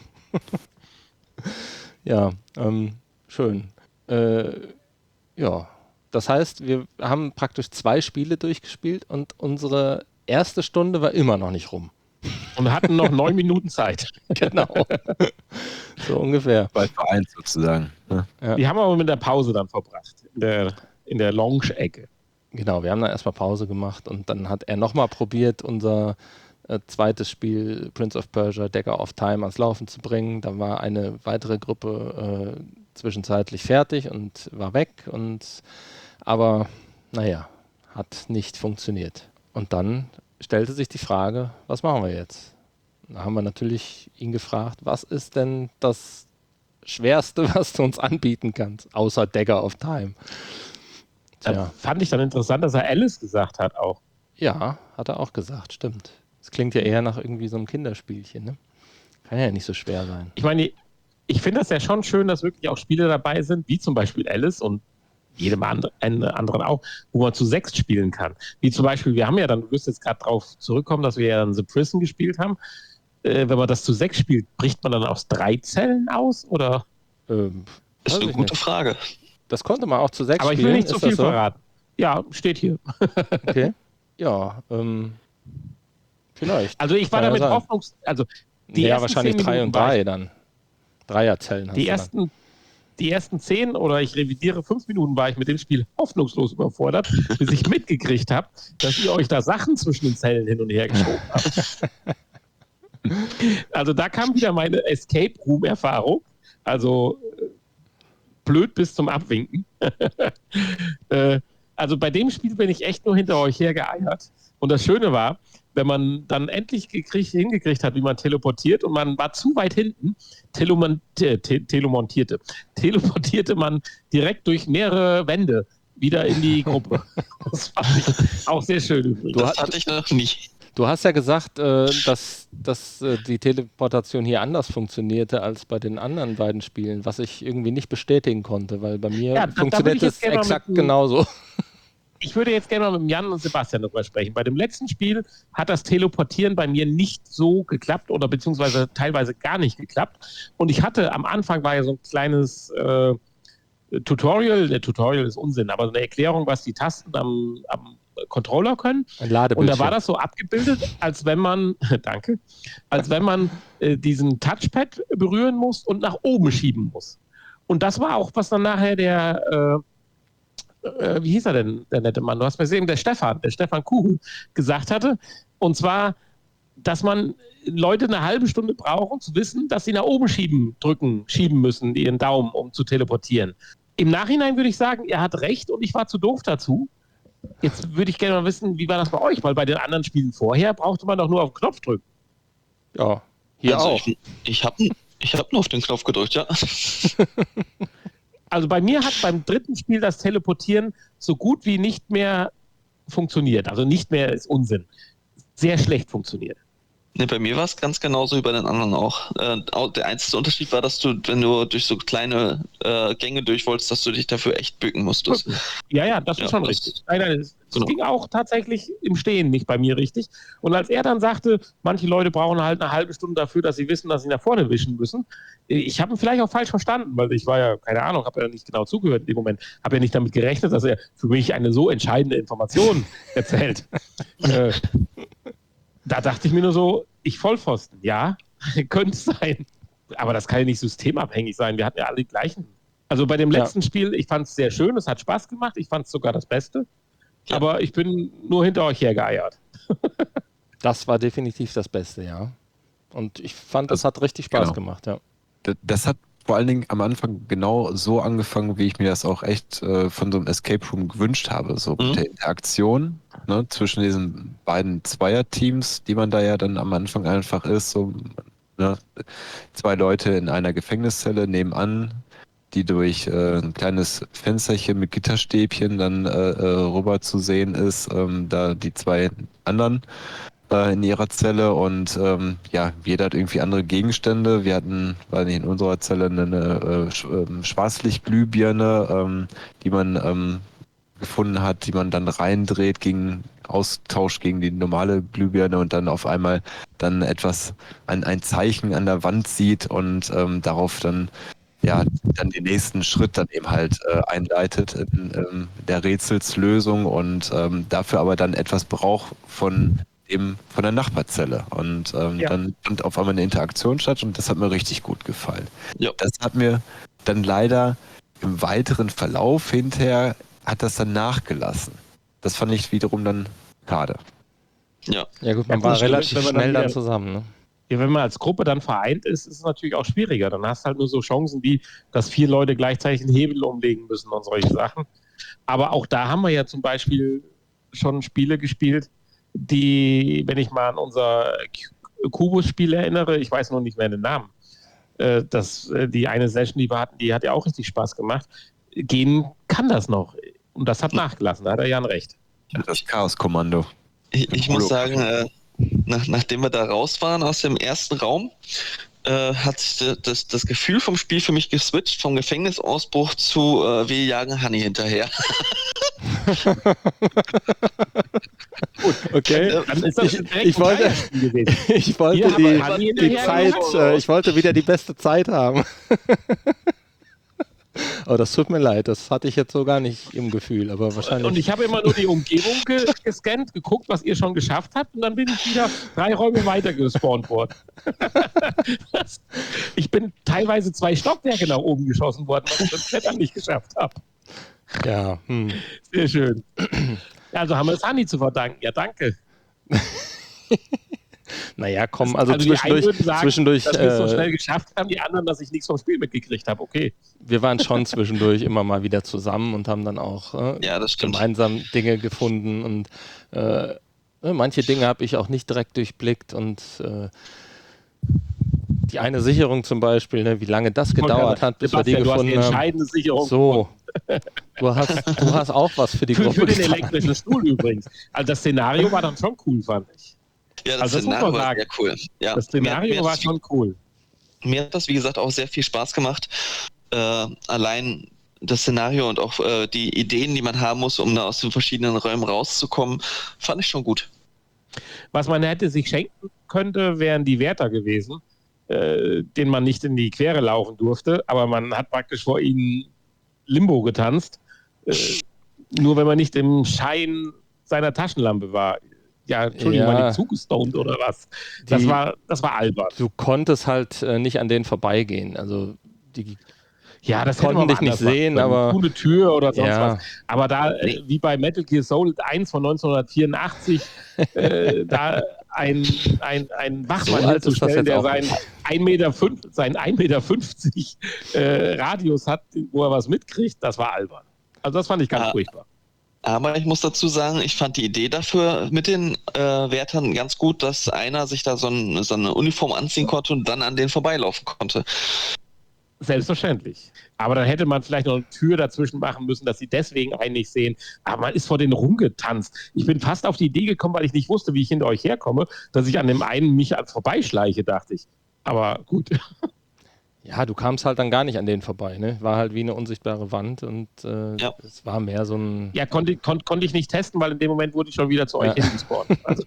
Ja, ähm, schön. Äh, ja, das heißt, wir haben praktisch zwei Spiele durchgespielt und unsere erste Stunde war immer noch nicht rum. Und hatten noch neun Minuten Zeit. Genau. So ungefähr. Bei Vereins sozusagen. Ne? Ja. Die haben wir aber mit der Pause dann verbracht. In der, in der Lounge-Ecke. Genau, wir haben dann erstmal Pause gemacht und dann hat er nochmal probiert, unser äh, zweites Spiel Prince of Persia Dagger of Time ans Laufen zu bringen. Dann war eine weitere Gruppe äh, zwischenzeitlich fertig und war weg. Und aber naja, hat nicht funktioniert. Und dann stellte sich die Frage, was machen wir jetzt? Da haben wir natürlich ihn gefragt, was ist denn das Schwerste, was du uns anbieten kannst, außer Dagger of Time? Da Tja. fand ich dann interessant, dass er Alice gesagt hat auch. Ja, hat er auch gesagt, stimmt. Das klingt ja eher nach irgendwie so einem Kinderspielchen, ne? Kann ja nicht so schwer sein. Ich meine, ich finde das ja schon schön, dass wirklich auch Spiele dabei sind, wie zum Beispiel Alice und jedem andre, anderen auch, wo man zu sechs spielen kann. Wie zum Beispiel, wir haben ja dann, du wirst jetzt gerade drauf zurückkommen, dass wir ja dann The Prison gespielt haben. äh, wenn man das zu sechs spielt, bricht man dann aus drei Zellen aus? Oder? Ähm, Ist weiß eine ich gute nicht. Frage. Das konnte man auch zu sechs Aber ich spielen. will nicht zu ist das viel so? verraten. Ja, steht hier. Okay. Ja, ähm, vielleicht. Also ich war Kann ja damit sein. hoffnungs... Also die ja, ersten wahrscheinlich zehn drei Minuten und war ich- drei dann. Dreierzellen hast Die du dann. ersten, die ersten zehn oder ich revidiere fünf Minuten war ich mit dem Spiel hoffnungslos überfordert, bis ich mitgekriegt habe, dass ihr euch da Sachen zwischen den Zellen hin und her geschoben habt. Also da kam wieder meine Escape Room Erfahrung. Also äh, blöd bis zum Abwinken. äh, also bei dem Spiel bin ich echt nur hinter euch hergeeiert. Und das Schöne war, wenn man dann endlich gekriegt, hingekriegt hat, wie man teleportiert und man war zu weit hinten, telomon- te- te- telemontierte, teleportierte man direkt durch mehrere Wände wieder in die Gruppe. Das fand ich auch sehr schön übrigens. Du Das hast- hatte ich noch nicht. Du hast ja gesagt, äh, dass, dass äh, die Teleportation hier anders funktionierte als bei den anderen beiden Spielen, was ich irgendwie nicht bestätigen konnte, weil bei mir Ja, da- da würde funktioniert ich jetzt es gerne mal exakt mit dem- genauso. Ich würde jetzt gerne mal mit Jan und Sebastian darüber sprechen. Bei dem letzten Spiel hat das Teleportieren bei mir nicht so geklappt oder beziehungsweise teilweise gar nicht geklappt. Und ich hatte am Anfang war ja so ein kleines äh, Tutorial, der Tutorial ist Unsinn, aber eine Erklärung, was die Tasten am, am Controller können. Ein Und Ladebildschirm. da war das so abgebildet, als wenn man, danke, als wenn man äh, diesen Touchpad berühren muss und nach oben schieben muss. Und das war auch, was dann nachher der, äh, äh, wie hieß er denn, der nette Mann? Du hast mir gesehen, der Stefan, der Stefan Kuhl gesagt hatte. Und zwar, dass man Leute eine halbe Stunde brauchen, zu wissen, dass sie nach oben schieben, drücken, schieben müssen, ihren Daumen, um zu teleportieren. Im Nachhinein würde ich sagen, er hat recht und ich war zu doof dazu. Jetzt würde ich gerne mal wissen, wie war das bei euch? Weil bei den anderen Spielen vorher brauchte man doch nur auf den Knopf drücken. Ja, hier also auch. Ich, ich habe ich hab nur auf den Knopf gedrückt, ja. Also bei mir hat beim dritten Spiel das Teleportieren so gut wie nicht mehr funktioniert. Also nicht mehr ist Unsinn. Sehr schlecht funktioniert. Nee, bei mir war es ganz genauso wie bei den anderen auch. Äh, au- der einzige Unterschied war, dass du, wenn du durch so kleine äh, Gänge durch wolltest, dass du dich dafür echt bücken musstest. Ja, ja, das Ja, ist schon das- richtig. Nein, nein, es genau. ging auch tatsächlich im Stehen nicht bei mir richtig. Und als er dann sagte, manche Leute brauchen halt eine halbe Stunde dafür, dass sie wissen, dass sie nach vorne wischen müssen. Ich habe ihn vielleicht auch falsch verstanden, weil ich war ja, keine Ahnung, habe ja nicht genau zugehört in dem Moment, habe ja nicht damit gerechnet, dass er für mich eine so entscheidende Information erzählt. äh, da dachte ich mir nur so, ich Vollpfosten, ja, könnte sein. Aber das kann ja nicht systemabhängig sein. Wir hatten ja alle die gleichen. Also bei dem Ja. letzten Spiel, ich fand es sehr schön, es hat Spaß gemacht, ich fand es sogar das Beste. Ja. Aber ich bin nur hinter euch hergeeiert. Das war definitiv das Beste, ja. Und ich fand, das hat richtig Spaß Genau. gemacht, ja. D- Das hat vor allen Dingen am Anfang genau so angefangen, wie ich mir das auch echt äh, von so einem Escape Room gewünscht habe. So Mhm. mit der Interaktion, ne, zwischen diesen beiden Zweierteams, die man da ja dann am Anfang einfach ist. So, ne, zwei Leute in einer Gefängniszelle nebenan, die durch äh, ein kleines Fensterchen mit Gitterstäbchen dann äh, äh, rüber zu sehen ist, ähm, da die zwei anderen äh, in ihrer Zelle und ähm, ja, jeder hat irgendwie andere Gegenstände. Wir hatten, weiß nicht, in unserer Zelle eine, äh, Sch ähm, Schwarzlichtglühbirne, ähm, die man ähm, gefunden hat, die man dann reindreht, gegen austauscht gegen die normale Glühbirne und dann auf einmal dann etwas, ein, ein Zeichen an der Wand sieht und ähm, darauf dann ja, dann den nächsten Schritt dann eben halt äh, einleitet in ähm, der Rätselslösung und ähm, dafür aber dann etwas braucht von dem, von der Nachbarzelle. Und ähm, Ja. dann fand auf einmal eine Interaktion statt und das hat mir richtig gut gefallen. Ja. Das hat mir dann leider im weiteren Verlauf hinterher hat das dann nachgelassen. Das fand ich wiederum dann schade. Ja. Ja gut, man Ja, war gut, relativ wenn man dann schnell dann wieder- zusammen, ne? Ja, wenn man als Gruppe dann vereint ist, ist es natürlich auch schwieriger. Dann hast du halt nur so Chancen wie, dass vier Leute gleichzeitig einen Hebel umlegen müssen und solche Sachen. Aber auch da haben wir ja zum Beispiel schon Spiele gespielt, die, wenn ich mal an unser Kubus-Spiel erinnere, ich weiß noch nicht mehr den Namen, äh, das, äh, die eine Session, die wir hatten, die hat ja auch richtig Spaß gemacht. Gehen kann das noch. Und das hat nachgelassen, da hat der Jan recht. Das Chaos-Kommando. Ich, ich Im muss Holo- sagen, äh, nach, nachdem wir da raus waren aus dem ersten Raum, äh, hat sich das, das Gefühl vom Spiel für mich geswitcht, vom Gefängnisausbruch zu äh, wir jagen Honey hinterher. Gut, Okay, dann, dann ist das ich, direkt ich ein wollte, Dreierspiel gewesen. ich wollte Hier haben die, wir Hanni die hinterher Zeit, geschossen. äh, ich wollte wieder die beste Zeit haben. Oh, das tut mir leid, das hatte ich jetzt so gar nicht im Gefühl, aber wahrscheinlich. Und ich habe immer nur die Umgebung ge gescannt, geguckt, was ihr schon geschafft habt, und dann bin ich wieder drei Räume weiter gespawnt worden. Das, ich bin teilweise zwei Stockwerke nach oben geschossen worden, was ich das Klettern nicht geschafft habe. Ja, hm. Sehr schön. Ja, also haben wir es Hanni zu verdanken. Ja, danke. Naja, komm, Das- also, die einen zwischendurch, würden sagen, zwischendurch dass wir es so äh, schnell geschafft haben, die anderen, dass ich nichts vom Spiel mitgekriegt habe. Okay. wir waren schon zwischendurch immer mal wieder zusammen und haben dann auch äh, Ja, das stimmt. gemeinsam Dinge gefunden und äh, äh, manche Dinge habe ich auch nicht direkt durchblickt und äh, die eine Sicherung zum Beispiel, ne, wie lange das gedauert hat, bis wir die Sebastian, du hast die gefunden haben. entscheidende Sicherung So, du hast, du hast auch was für die für, Gruppe für den getan. elektrischen Stuhl übrigens. Also das Szenario war dann schon cool, fand ich. Ja, das Also das muss Szenario man war sagen. sehr cool. Ja, Das mir, Szenario mir, war hat das, schon cool. mir hat das, wie gesagt, auch sehr viel Spaß gemacht. Äh, allein das Szenario und auch äh, die Ideen, die man haben muss, um da aus den verschiedenen Räumen rauszukommen, fand ich schon gut. Was man hätte sich schenken könnte, wären die Wärter gewesen, äh, denen man nicht in die Quere laufen durfte, aber man hat praktisch vor ihnen Limbo getanzt, äh, nur wenn man nicht im Schein seiner Taschenlampe war. Ja, Entschuldigung, Ja. war die zugestoned oder was? Das Die- war, das war albern. Du konntest halt äh, nicht an denen vorbeigehen. Also die Ja, das konnten hätte man dich mal nicht anders machen sehen, können. aber- Coole Tür oder sonst Ja. was. Aber da, äh, wie bei Metal Gear Solid eins von neunzehnhundertvierundachtzig, äh, da ein, ein, ein Wachmann So alt ist das hinzustellen, jetzt der auch seinen nicht. ein Meter fünf, seinen ein Meter fünfzig äh, Radius hat, wo er was mitkriegt, das war albern. Also das fand ich ganz Ah. furchtbar. Aber ich muss dazu sagen, ich fand die Idee dafür mit den äh, Wärtern ganz gut, dass einer sich da so, ein, so eine Uniform anziehen konnte und dann an denen vorbeilaufen konnte. Selbstverständlich. Aber dann hätte man vielleicht noch eine Tür dazwischen machen müssen, dass sie deswegen einen nicht sehen. Aber man ist vor denen rumgetanzt. Ich bin fast auf die Idee gekommen, weil ich nicht wusste, wie ich hinter euch herkomme, dass ich an dem einen mich als vorbeischleiche, dachte ich. Aber gut. Ja, du kamst halt dann gar nicht an denen vorbei, ne? War halt wie eine unsichtbare Wand und äh, Ja. es war mehr so ein. Ja, konnte, kon, konnte ich nicht testen, weil in dem Moment wurde ich schon wieder zu euch Ja. hingespawnt. Also,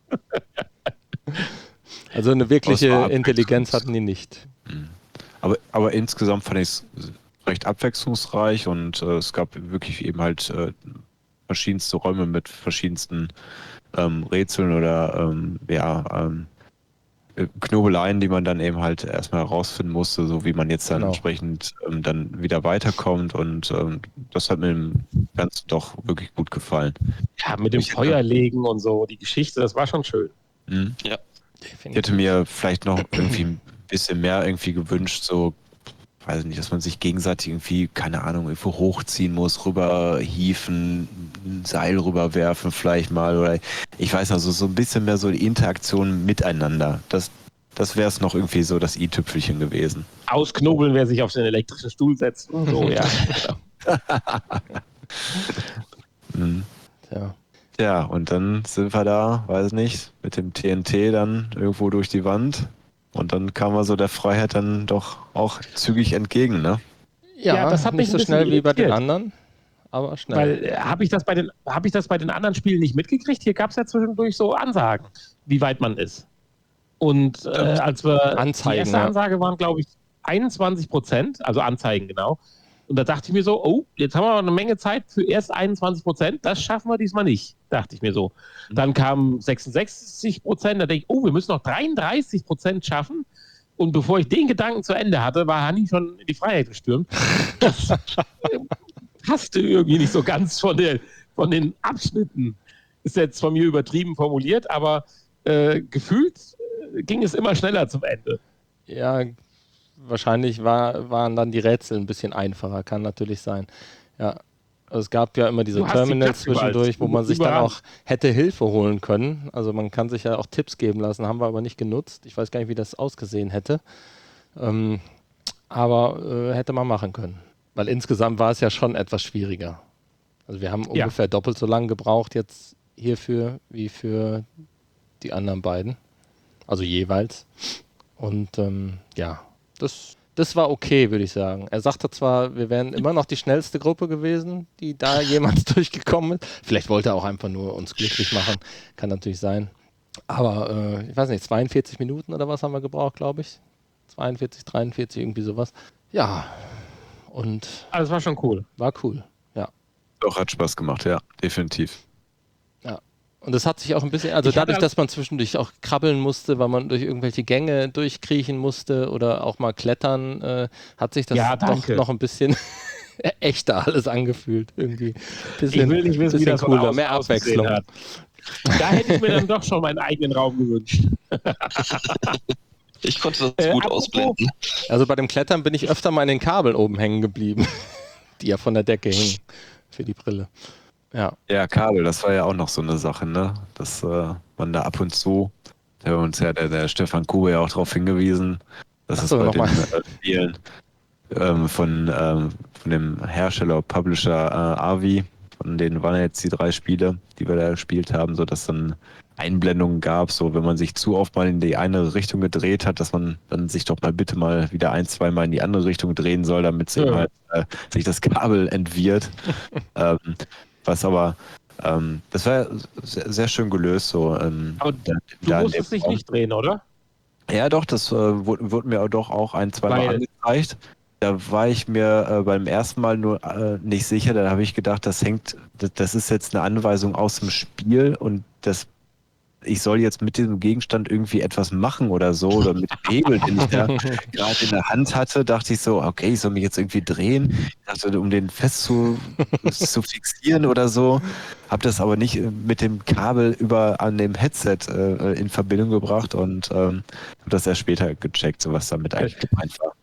Also eine wirkliche Das war Intelligenz abwechslungs- hatten die nicht. Aber, aber insgesamt fand ich es recht abwechslungsreich und äh, es gab wirklich eben halt äh, verschiedenste Räume mit verschiedensten ähm, Rätseln oder ähm, ja, ähm, äh, Knobeleien, die man dann eben halt erstmal herausfinden musste, so wie man jetzt dann Genau. entsprechend ähm, dann wieder weiterkommt und ähm, das hat mir im Ganzen doch wirklich gut gefallen. ja, mit dem Ich hätte- Feuer legen und so, die Geschichte, das war schon schön. Mhm. Ich Definitiv. hätte mir vielleicht noch irgendwie ein bisschen mehr irgendwie gewünscht, so, weiß ich nicht, dass man sich gegenseitig irgendwie, keine Ahnung, irgendwo hochziehen muss, rüberhieven, ein Seil rüberwerfen vielleicht mal oder ich weiß also so ein bisschen mehr so die Interaktion miteinander. Das, das wäre es noch irgendwie so das i-Tüpfelchen gewesen. Ausknobeln, wer sich auf den elektrischen Stuhl setzt und so, ja. Mhm. Ja. Ja, und dann sind wir da, weiß nicht, mit dem T N T dann irgendwo durch die Wand. Und dann kam wir so der Freiheit dann doch auch zügig entgegen, ne? Ja, Ja, das hat mich nicht so ein bisschen schnell wie bei den irritiert. anderen, aber schnell. Weil äh, habe ich, das bei den- hab ich das bei den anderen Spielen nicht mitgekriegt? Hier gab es ja zwischendurch so Ansagen, wie weit man ist. Und äh, als wir Anzeigen, die erste ja. Ansage waren, glaube ich, einundzwanzig Prozent, also Anzeigen genau. Und da dachte ich mir so, oh, jetzt haben wir noch eine Menge Zeit für erst einundzwanzig Prozent, das schaffen wir diesmal nicht, dachte ich mir so. Dann kamen sechsundsechzig Prozent, da denke ich, oh, wir müssen noch dreiunddreißig Prozent schaffen. Und bevor ich den Gedanken zu Ende hatte, war Hanni schon in die Freiheit gestürmt. Das äh, passte irgendwie nicht so ganz von, der, von den Abschnitten. Ist jetzt von mir übertrieben formuliert, aber äh, gefühlt äh, ging es immer schneller zum Ende. Ja, wahrscheinlich war, waren dann die Rätsel ein bisschen einfacher, kann natürlich sein. Ja. Also es gab ja immer diese Du hast die Terminals Knöpfe überall. zwischendurch, wo man sich dann Überall. auch hätte Hilfe holen können. Also man kann sich ja auch Tipps geben lassen, haben wir aber nicht genutzt. Ich weiß gar nicht, wie das ausgesehen hätte. Ähm, aber äh, hätte man machen können. Weil insgesamt war es ja schon etwas schwieriger. Also wir haben Ja. ungefähr doppelt so lange gebraucht jetzt hierfür wie für die anderen beiden. Also jeweils. Und ähm, ja, das das war okay, würde ich sagen. Er sagte zwar, wir wären immer noch die schnellste Gruppe gewesen, die da jemals durchgekommen ist. Vielleicht wollte er auch einfach nur uns glücklich machen. Kann natürlich sein. Aber äh, ich weiß nicht, zweiundvierzig Minuten oder was haben wir gebraucht, glaube ich. zweiundvierzig, dreiundvierzig, irgendwie sowas. Ja, und Also, das war schon cool. war cool, ja. Doch, hat Spaß gemacht, ja, definitiv. Ja. Und es hat sich auch ein bisschen, also Ich hatte dadurch, al- dass man zwischendurch auch krabbeln musste, weil man durch irgendwelche Gänge durchkriechen musste oder auch mal klettern, äh, hat sich das Ja, doch danke. noch ein bisschen echter alles angefühlt. Irgendwie. Bisschen, Ich will nicht wissen, wie bisschen das von cooler, außen mehr ausgesehen Abwechslung. hat. Da hätte ich mir dann doch schon meinen eigenen Raum gewünscht. Ich konnte das Äh, gut apropos- ausblenden. Also bei dem Klettern bin ich öfter mal in den Kabeln oben hängen geblieben, die ja von der Decke hingen für die Brille. Ja. Ja, Kabel, das war ja auch noch so eine Sache, ne? Dass äh, man da ab und zu, da hat uns ja der, der Stefan Kube ja auch darauf hingewiesen, dass Ach es so, bei noch den mal. äh, Spielen ähm, von, ähm, von dem Hersteller, Publisher äh, Avi, von denen waren ja jetzt die drei Spiele, die wir da gespielt haben, so dass dann Einblendungen gab, so wenn man sich zu oft mal in die eine Richtung gedreht hat, dass man dann sich doch mal bitte mal wieder ein, zwei Mal in die andere Richtung drehen soll, damit sich Ja. halt, äh, sich das Kabel entwirrt. ähm, was aber, ähm, das war sehr, sehr schön gelöst, so. Ähm, Aber da, Du da in musstest dem dich Raum. nicht drehen, oder? Ja, doch, das äh, wurde, wurde mir doch auch ein, zwei Mal Weil- angezeigt. Da war ich mir äh, beim ersten Mal nur äh, nicht sicher. Da habe ich gedacht, das hängt, das, das ist jetzt eine Anweisung aus dem Spiel und das, ich soll jetzt mit diesem Gegenstand irgendwie etwas machen oder so. Oder mit dem Hebel, den ich da gerade in der Hand hatte, dachte ich so, okay, ich soll mich jetzt irgendwie drehen. Ich dachte, um den fest zu, zu fixieren oder so. Habe das aber nicht äh, mit dem Kabel über an dem Headset äh, in Verbindung gebracht und ähm, habe das erst später gecheckt, so was damit eigentlich gemeint war.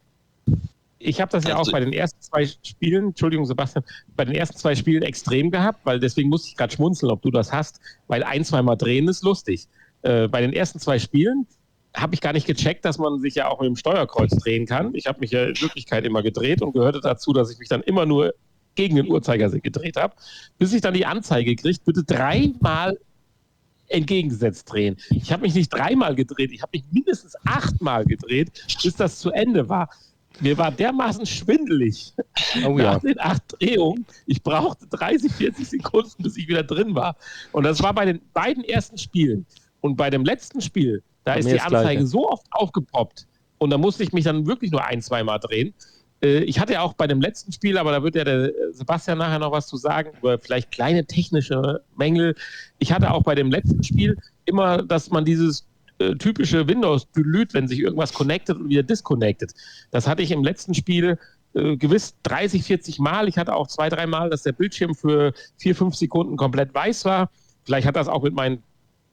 Ich habe das ja Also- auch bei den ersten zwei Spielen, Entschuldigung Sebastian, bei den ersten zwei Spielen extrem gehabt, weil deswegen musste ich gerade schmunzeln, ob du das hast, weil ein, zweimal drehen ist lustig. Äh, bei den ersten zwei Spielen habe ich gar nicht gecheckt, dass man sich ja auch mit dem Steuerkreuz drehen kann. Ich habe mich ja in Wirklichkeit immer gedreht und gehörte dazu, dass ich mich dann immer nur gegen den Uhrzeigersinn gedreht habe, bis ich dann die Anzeige kriegt, bitte dreimal entgegengesetzt drehen. Ich habe mich nicht dreimal gedreht, ich habe mich mindestens achtmal gedreht, bis das zu Ende war. Mir war dermaßen schwindelig Oh nach ja. den acht Drehungen. Ich brauchte dreißig, vierzig Sekunden, bis ich wieder drin war. Und das war bei den beiden ersten Spielen. Und bei dem letzten Spiel, da Bei ist mir die das Gleiche. Anzeige so oft aufgepoppt. Und da musste ich mich dann wirklich nur ein, zweimal drehen. Äh, Ich hatte ja auch bei dem letzten Spiel, aber da wird ja der Sebastian nachher noch was zu sagen, über vielleicht kleine technische Mängel. Ich hatte auch bei dem letzten Spiel immer, dass man dieses äh, typische Windows-Delete, wenn sich irgendwas connected und wieder disconnected. Das hatte ich im letzten Spiel äh, gewiss dreißig, vierzig Mal. Ich hatte auch zwei, drei Mal, dass der Bildschirm für vier, fünf Sekunden komplett weiß war. Vielleicht hat das auch mit meinen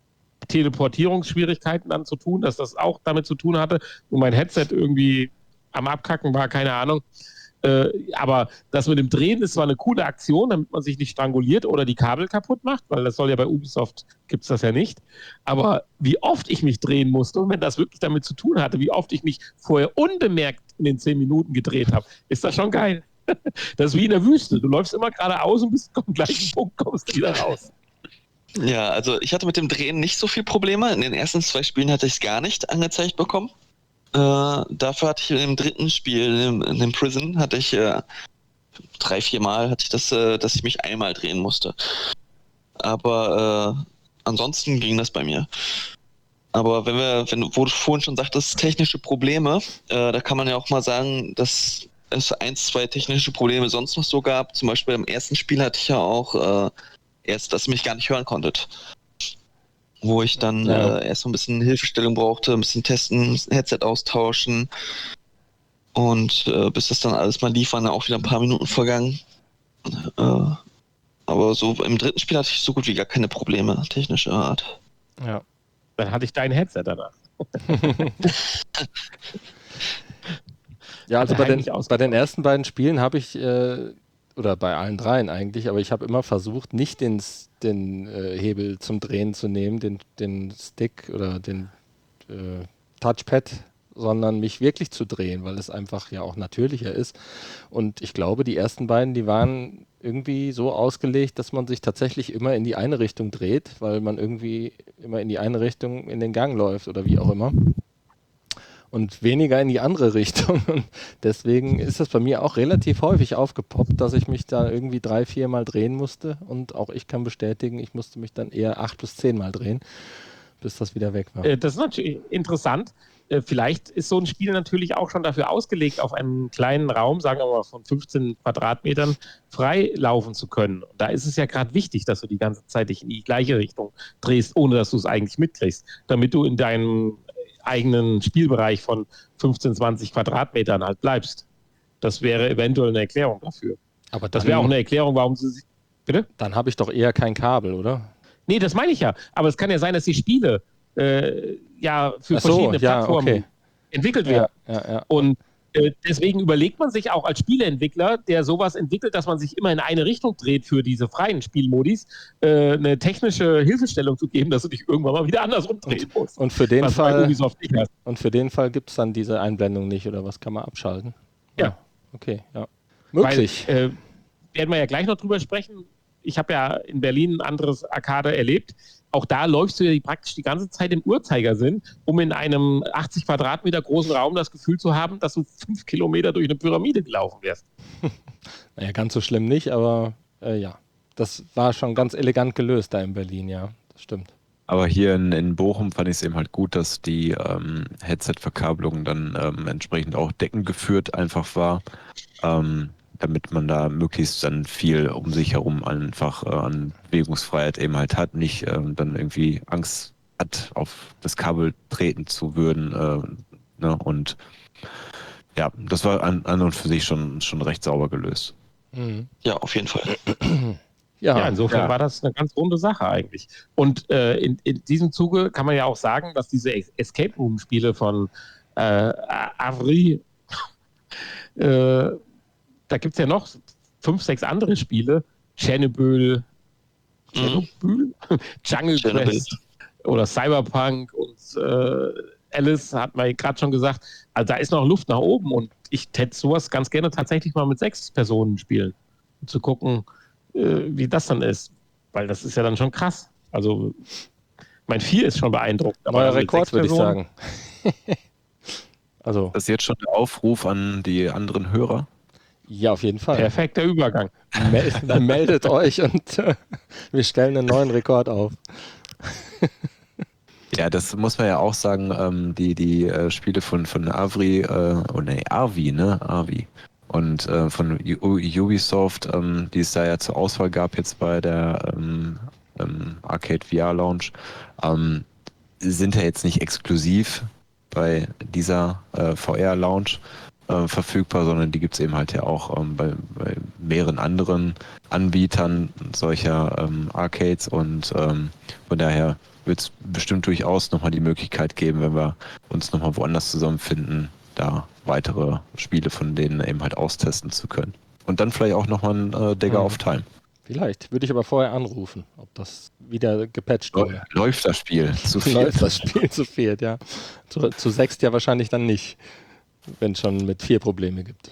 Teleportierungsschwierigkeiten dann zu tun, dass das auch damit zu tun hatte und mein Headset irgendwie am Abkacken war, keine Ahnung. Äh, aber das mit dem Drehen ist zwar eine coole Aktion, damit man sich nicht stranguliert oder die Kabel kaputt macht, weil das soll ja bei Ubisoft, gibt es das ja nicht. Aber wie oft ich mich drehen musste und wenn das wirklich damit zu tun hatte, wie oft ich mich vorher unbemerkt in den zehn Minuten gedreht habe, ist das schon geil. Das ist wie in der Wüste. Du läufst immer geradeaus und bis zum gleichen Punkt kommst du wieder raus. Ja, also ich hatte mit dem Drehen nicht so viel Probleme. In den ersten zwei Spielen hatte ich es gar nicht angezeigt bekommen. Äh, dafür hatte ich im dritten Spiel, in, in dem Prison, hatte ich äh, drei, vier Mal, hatte ich das, äh, dass ich mich einmal drehen musste. Aber äh, ansonsten ging das bei mir. Aber wenn wir, wenn wo du vorhin schon sagtest, technische Probleme, äh, da kann man ja auch mal sagen, dass es ein, zwei technische Probleme sonst noch so gab. Zum Beispiel im ersten Spiel hatte ich ja auch äh, erst, dass ihr mich gar nicht hören konntet. Wo ich dann Ja. äh, erst so ein bisschen Hilfestellung brauchte, ein bisschen testen, Headset austauschen. Und äh, bis das dann alles mal lief, waren dann auch wieder ein paar Minuten vergangen. Äh, aber so im dritten Spiel hatte ich so gut wie gar keine Probleme technischer Art. Ja. Dann hatte ich dein Headset danach. Ja, also Hat bei er den, heimlich ausgebaut. bei den ersten beiden Spielen habe ich, äh, oder bei allen dreien eigentlich, aber ich habe immer versucht, nicht den, S- den äh, Hebel zum Drehen zu nehmen, den, den Stick oder den äh, Touchpad, sondern mich wirklich zu drehen, weil es einfach ja auch natürlicher ist. Und ich glaube, die ersten beiden, die waren irgendwie so ausgelegt, dass man sich tatsächlich immer in die eine Richtung dreht, weil man irgendwie immer in die eine Richtung in den Gang läuft oder wie auch immer. und weniger in die andere Richtung. Und deswegen ist das bei mir auch relativ häufig aufgepoppt, dass ich mich da irgendwie drei, vier Mal drehen musste. Und auch ich kann bestätigen, ich musste mich dann eher acht bis zehn Mal drehen, bis das wieder weg war. Äh, Das ist natürlich interessant. Äh, Vielleicht ist so ein Spiel natürlich auch schon dafür ausgelegt, auf einem kleinen Raum, sagen wir mal von fünfzehn Quadratmetern, frei laufen zu können. Und da ist es ja gerade wichtig, dass du die ganze Zeit dich in die gleiche Richtung drehst, ohne dass du es eigentlich mitkriegst, damit du in deinem eigenen Spielbereich von fünfzehn, zwanzig Quadratmetern halt bleibst. Das wäre eventuell eine Erklärung dafür. Aber Das wäre auch eine Erklärung, warum sie sich... Bitte? Dann habe ich doch eher kein Kabel, oder? Nee, das meine ich ja. Aber es kann ja sein, dass die Spiele äh, ja für Ach so, verschiedene ja, Plattformen okay. entwickelt werden. Ja, ja, ja. Und äh, deswegen überlegt man sich auch als Spieleentwickler, der sowas entwickelt, dass man sich immer in eine Richtung dreht für diese freien Spielmodis, äh, eine technische Hilfestellung zu geben, dass du dich irgendwann mal wieder andersrum drehen musst. Und für den Was bei Fall, Ubisoft nicht hast. und für den Fall gibt es dann diese Einblendung nicht, oder was kann man abschalten? Ja. Ah, okay, ja. Möglich. Weil, äh, werden wir ja gleich noch drüber sprechen. Ich habe ja in Berlin ein anderes Arcade erlebt. Auch da läufst du ja praktisch die ganze Zeit im Uhrzeigersinn, um in einem achtzig Quadratmeter großen Raum das Gefühl zu haben, dass du fünf Kilometer durch eine Pyramide gelaufen wärst. Naja, ganz so schlimm nicht, aber äh, ja. Das war schon ganz elegant gelöst da in Berlin, ja. Das stimmt. Aber hier in, in Bochum fand ich es eben halt gut, dass die ähm, Headset-Verkabelung dann ähm, entsprechend auch deckengeführt einfach war, ähm, damit man da möglichst dann viel um sich herum einfach äh, an Bewegungsfreiheit eben halt hat, nicht ähm, dann irgendwie Angst hat, auf das Kabel treten zu würden. Äh, ne? Und ja, das war an, an und für sich schon, schon recht sauber gelöst. Mhm. Ja, auf jeden Fall. Ja, Ja, insofern ja. war das eine ganz runde Sache eigentlich. Und äh, in, in diesem Zuge kann man ja auch sagen, dass diese Es- Escape Room-Spiele von äh, Avri, äh, da gibt es ja noch fünf, sechs andere Spiele, Chernobyl, Chernobyl? Jungle Chernobyl. Quest oder Cyberpunk und äh, Alice hat man gerade schon gesagt, also da ist noch Luft nach oben und ich hätte sowas ganz gerne tatsächlich mal mit sechs Personen spielen, um zu gucken, äh, wie das dann ist, weil das ist ja dann schon krass. Also mein vier ist schon beeindruckend. aber neuer mit Rekord, sechs würde ich Personen- sagen. Also, Das ist jetzt schon der Aufruf an die anderen Hörer. ja, auf jeden Fall. Perfekter Übergang. Mel meldet euch und äh, wir stellen einen neuen Rekord auf. Ja, das muss man ja auch sagen, ähm, die, die äh, Spiele von, von Avri, äh, oh nee, Arvi, ne? Arvi. Und äh, von U Ubisoft, ähm, die es da ja zur Auswahl gab jetzt bei der ähm, ähm, Arcade V R Lounge, ähm, sind ja jetzt nicht exklusiv bei dieser äh, V R Lounge äh, verfügbar, sondern die gibt es eben halt ja auch ähm, bei, bei mehreren anderen Anbietern solcher ähm, Arcades und ähm, von daher wird es bestimmt durchaus nochmal die Möglichkeit geben, wenn wir uns nochmal woanders zusammenfinden, da weitere Spiele von denen eben halt austesten zu können. Und dann vielleicht auch nochmal ein äh, Dagger Mhm. of Time. Vielleicht. Würde ich aber vorher anrufen, ob das wieder gepatcht wurde. Läuft das Spiel zu viel? Läuft das Spiel zu viert, ja. Zu, zu sechst ja wahrscheinlich dann nicht, wenn es schon mit vier Probleme gibt.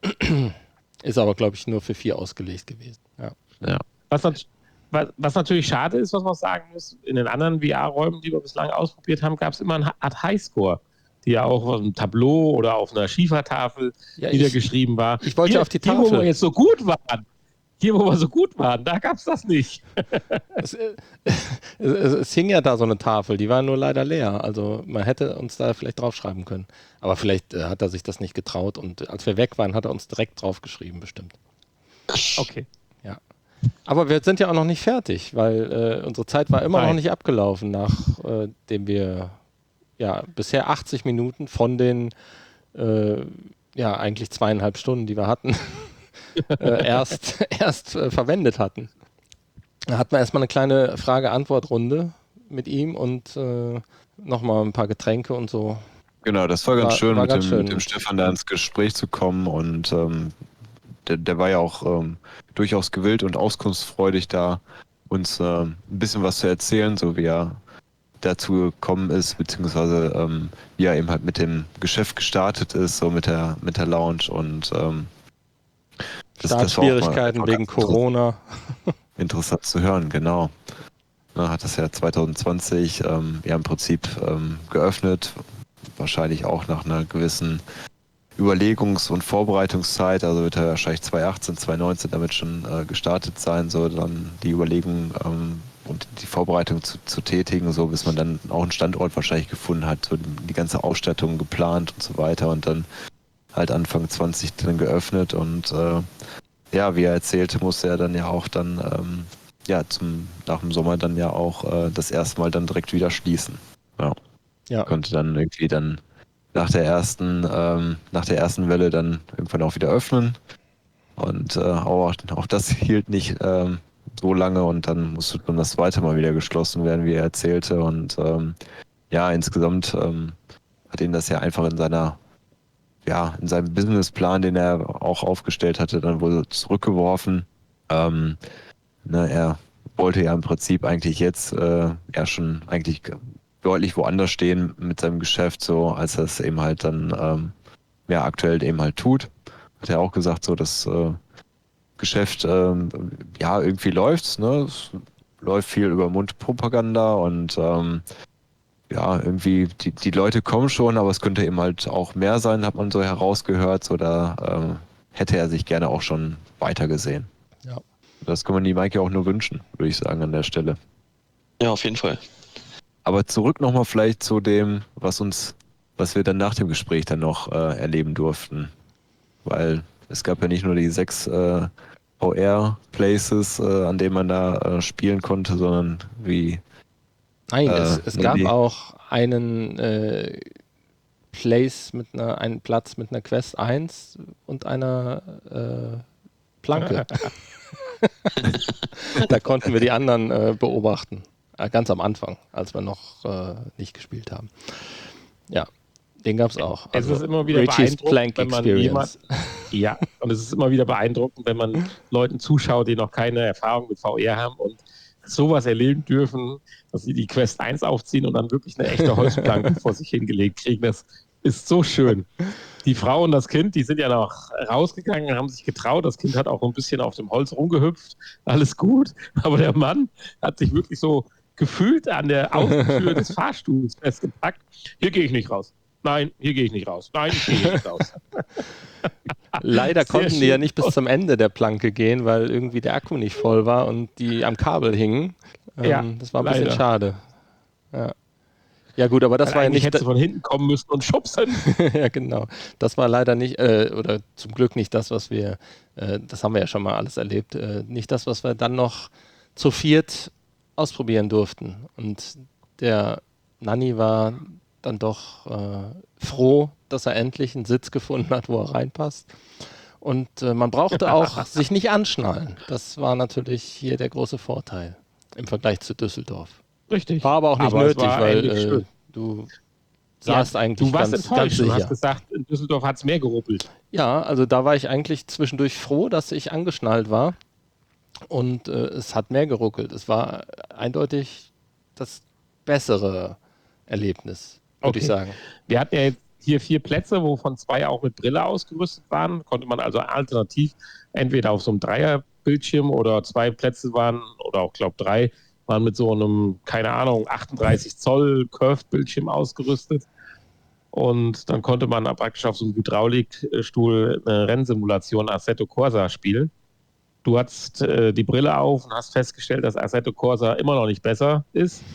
Ist aber, glaube ich, nur für vier ausgelegt gewesen. Ja. Ja. Was, nat was, was natürlich schade ist, was man sagen muss, in den anderen V R-Räumen, die wir bislang ausprobiert haben, gab es immer eine Art Highscore, die ja auch auf einem Tableau oder auf einer Schiefertafel Ja, ich, niedergeschrieben war. ich wollte hier, auf die Hier, wo Tafel. wir jetzt so gut waren, hier, wo wir so gut waren, da gab es das nicht. es, äh, es, es, es hing ja da so eine Tafel, die war nur leider leer. Also man hätte uns da vielleicht draufschreiben können. Aber vielleicht äh, hat er sich das nicht getraut und als wir weg waren, hat er uns direkt draufgeschrieben, bestimmt. Okay. Aber wir sind ja auch noch nicht fertig, weil äh, unsere Zeit war immer Nein. noch nicht abgelaufen, nachdem wir ja bisher achtzig Minuten von den äh, ja eigentlich zweieinhalb Stunden, die wir hatten, äh, erst, erst äh, verwendet hatten. Da hatten wir erstmal eine kleine Frage-Antwort-Runde mit ihm und äh, nochmal ein paar Getränke und so. Genau, das war ganz War- schön, war mit, ganz dem, schön. mit dem Stefan da ins Gespräch zu kommen und ähm, der, der war ja auch ähm, durchaus gewillt und auskunftsfreudig da, uns äh, ein bisschen was zu erzählen, so wie er dazu gekommen ist, beziehungsweise ähm, wie er eben halt mit dem Geschäft gestartet ist, so mit der mit der Lounge und ähm, das- das war auch mal- Startschwierigkeiten war wegen ganz interessant- Corona. Interessant zu hören, genau. Na, hat das ja zwanzig zwanzig ähm, ja im Prinzip ähm, geöffnet, wahrscheinlich auch nach einer gewissen Überlegungs- und Vorbereitungszeit, also wird er wahrscheinlich zwanzig achtzehn, zwanzig neunzehn damit schon äh, gestartet sein, so dann die Überlegung ähm, und die Vorbereitung zu, zu tätigen, so bis man dann auch einen Standort wahrscheinlich gefunden hat, so die, die ganze Ausstattung geplant und so weiter und dann halt Anfang zwanzig dann geöffnet und äh, ja, wie er erzählte, musste er dann ja auch dann ähm, ja zum nach dem Sommer dann ja auch äh, das erste Mal dann direkt wieder schließen. Ja. Ja. Konnte dann irgendwie dann nach der ersten, ähm, nach der ersten Welle dann irgendwann auch wieder öffnen. Und äh, auch, auch das hielt nicht ähm, so lange und dann musste dann das zweite Mal wieder geschlossen werden, wie er erzählte. Und ähm, ja, insgesamt ähm, hat ihn das ja einfach in seiner, ja, in seinem Businessplan, den er auch aufgestellt hatte, dann wohl zurückgeworfen. Ähm, ne, er wollte ja im Prinzip eigentlich jetzt äh, ja schon eigentlich deutlich woanders stehen mit seinem Geschäft, so als er es eben halt dann ähm, ja aktuell eben halt tut. Hat er auch gesagt, so das äh, Geschäft ähm, ja irgendwie läuft's, ne? Es läuft viel über Mundpropaganda und ähm, ja, irgendwie die, die Leute kommen schon, aber es könnte eben halt auch mehr sein, hat man so herausgehört, so da ähm, hätte er sich gerne auch schon weiter gesehen. Ja. Das kann man die Maike auch nur wünschen, würde ich sagen, an der Stelle. Ja, auf jeden Fall. Aber zurück nochmal vielleicht zu dem, was uns, was wir dann nach dem Gespräch dann noch äh, erleben durften. Weil es gab ja nicht nur die sechs äh, V R-Places, äh, an denen man da äh, spielen konnte, sondern wie... Nein, Äh, es, es nee, gab nee. auch einen äh, Place mit einer, einen Platz mit einer Quest eins und einer äh, Planke. Da konnten wir die anderen äh, beobachten. Äh, ganz am Anfang, als wir noch äh, nicht gespielt haben. Ja, den gab es auch. Es ist immer wieder Richie's beeindruckend, Plank wenn man Experience. Ja, und es ist immer wieder beeindruckend, wenn man Leuten zuschaut, die noch keine Erfahrung mit V R haben und sowas erleben dürfen, dass sie die Quest eins aufziehen und dann wirklich eine echte Holzplanke vor sich hingelegt kriegen. Das ist so schön. Die Frau und das Kind, die sind ja noch rausgegangen und haben sich getraut. Das Kind hat auch ein bisschen auf dem Holz rumgehüpft. Alles gut. Aber der Mann hat sich wirklich so gefühlt an der Außentür des Fahrstuhls festgepackt. Hier gehe ich nicht raus. Nein, hier gehe ich nicht raus. Nein, ich gehe hier nicht raus. Leider Sehr konnten die ja schön. nicht bis zum Ende der Planke gehen, weil irgendwie der Akku nicht voll war und die am Kabel hingen. Ähm, Ja, das war ein bisschen leider. schade. Ja. Ja gut, aber das Weil war ja eigentlich nicht... hätte sie von hinten kommen müssen und schubsen. Ja, genau. Das war leider nicht, äh, oder zum Glück nicht das, was wir, äh, das haben wir ja schon mal alles erlebt, äh, nicht das, was wir dann noch zu viert ausprobieren durften. Und der Nanni war dann doch äh, froh, dass er endlich einen Sitz gefunden hat, wo er reinpasst. Und äh, man brauchte auch sich nicht anschnallen. Das war natürlich hier der große Vorteil im Vergleich zu Düsseldorf. Richtig. War aber auch nicht Aber es nötig, war weil eigentlich äh, schön. du saßt Ja, eigentlich du warst ganz, enttäuscht. ganz Du hast sicher. gesagt, in Düsseldorf hat es mehr geruppelt. Ja, also da war ich eigentlich zwischendurch froh, dass ich angeschnallt war und äh, es hat mehr geruckelt. Es war eindeutig das bessere Erlebnis, würde Okay. ich sagen. Wir hatten ja jetzt hier vier Plätze, wovon zwei auch mit Brille ausgerüstet waren. Konnte man also alternativ entweder auf so einem Dreierbildschirm oder zwei Plätze waren, oder auch, glaube drei, waren mit so einem, keine Ahnung, achtunddreißig Zoll Curved-Bildschirm ausgerüstet. Und dann konnte man praktisch auf so einem Hydraulikstuhl eine Rennsimulation Assetto Corsa spielen. Du hattest äh, die Brille auf und hast festgestellt, dass Assetto Corsa immer noch nicht besser ist.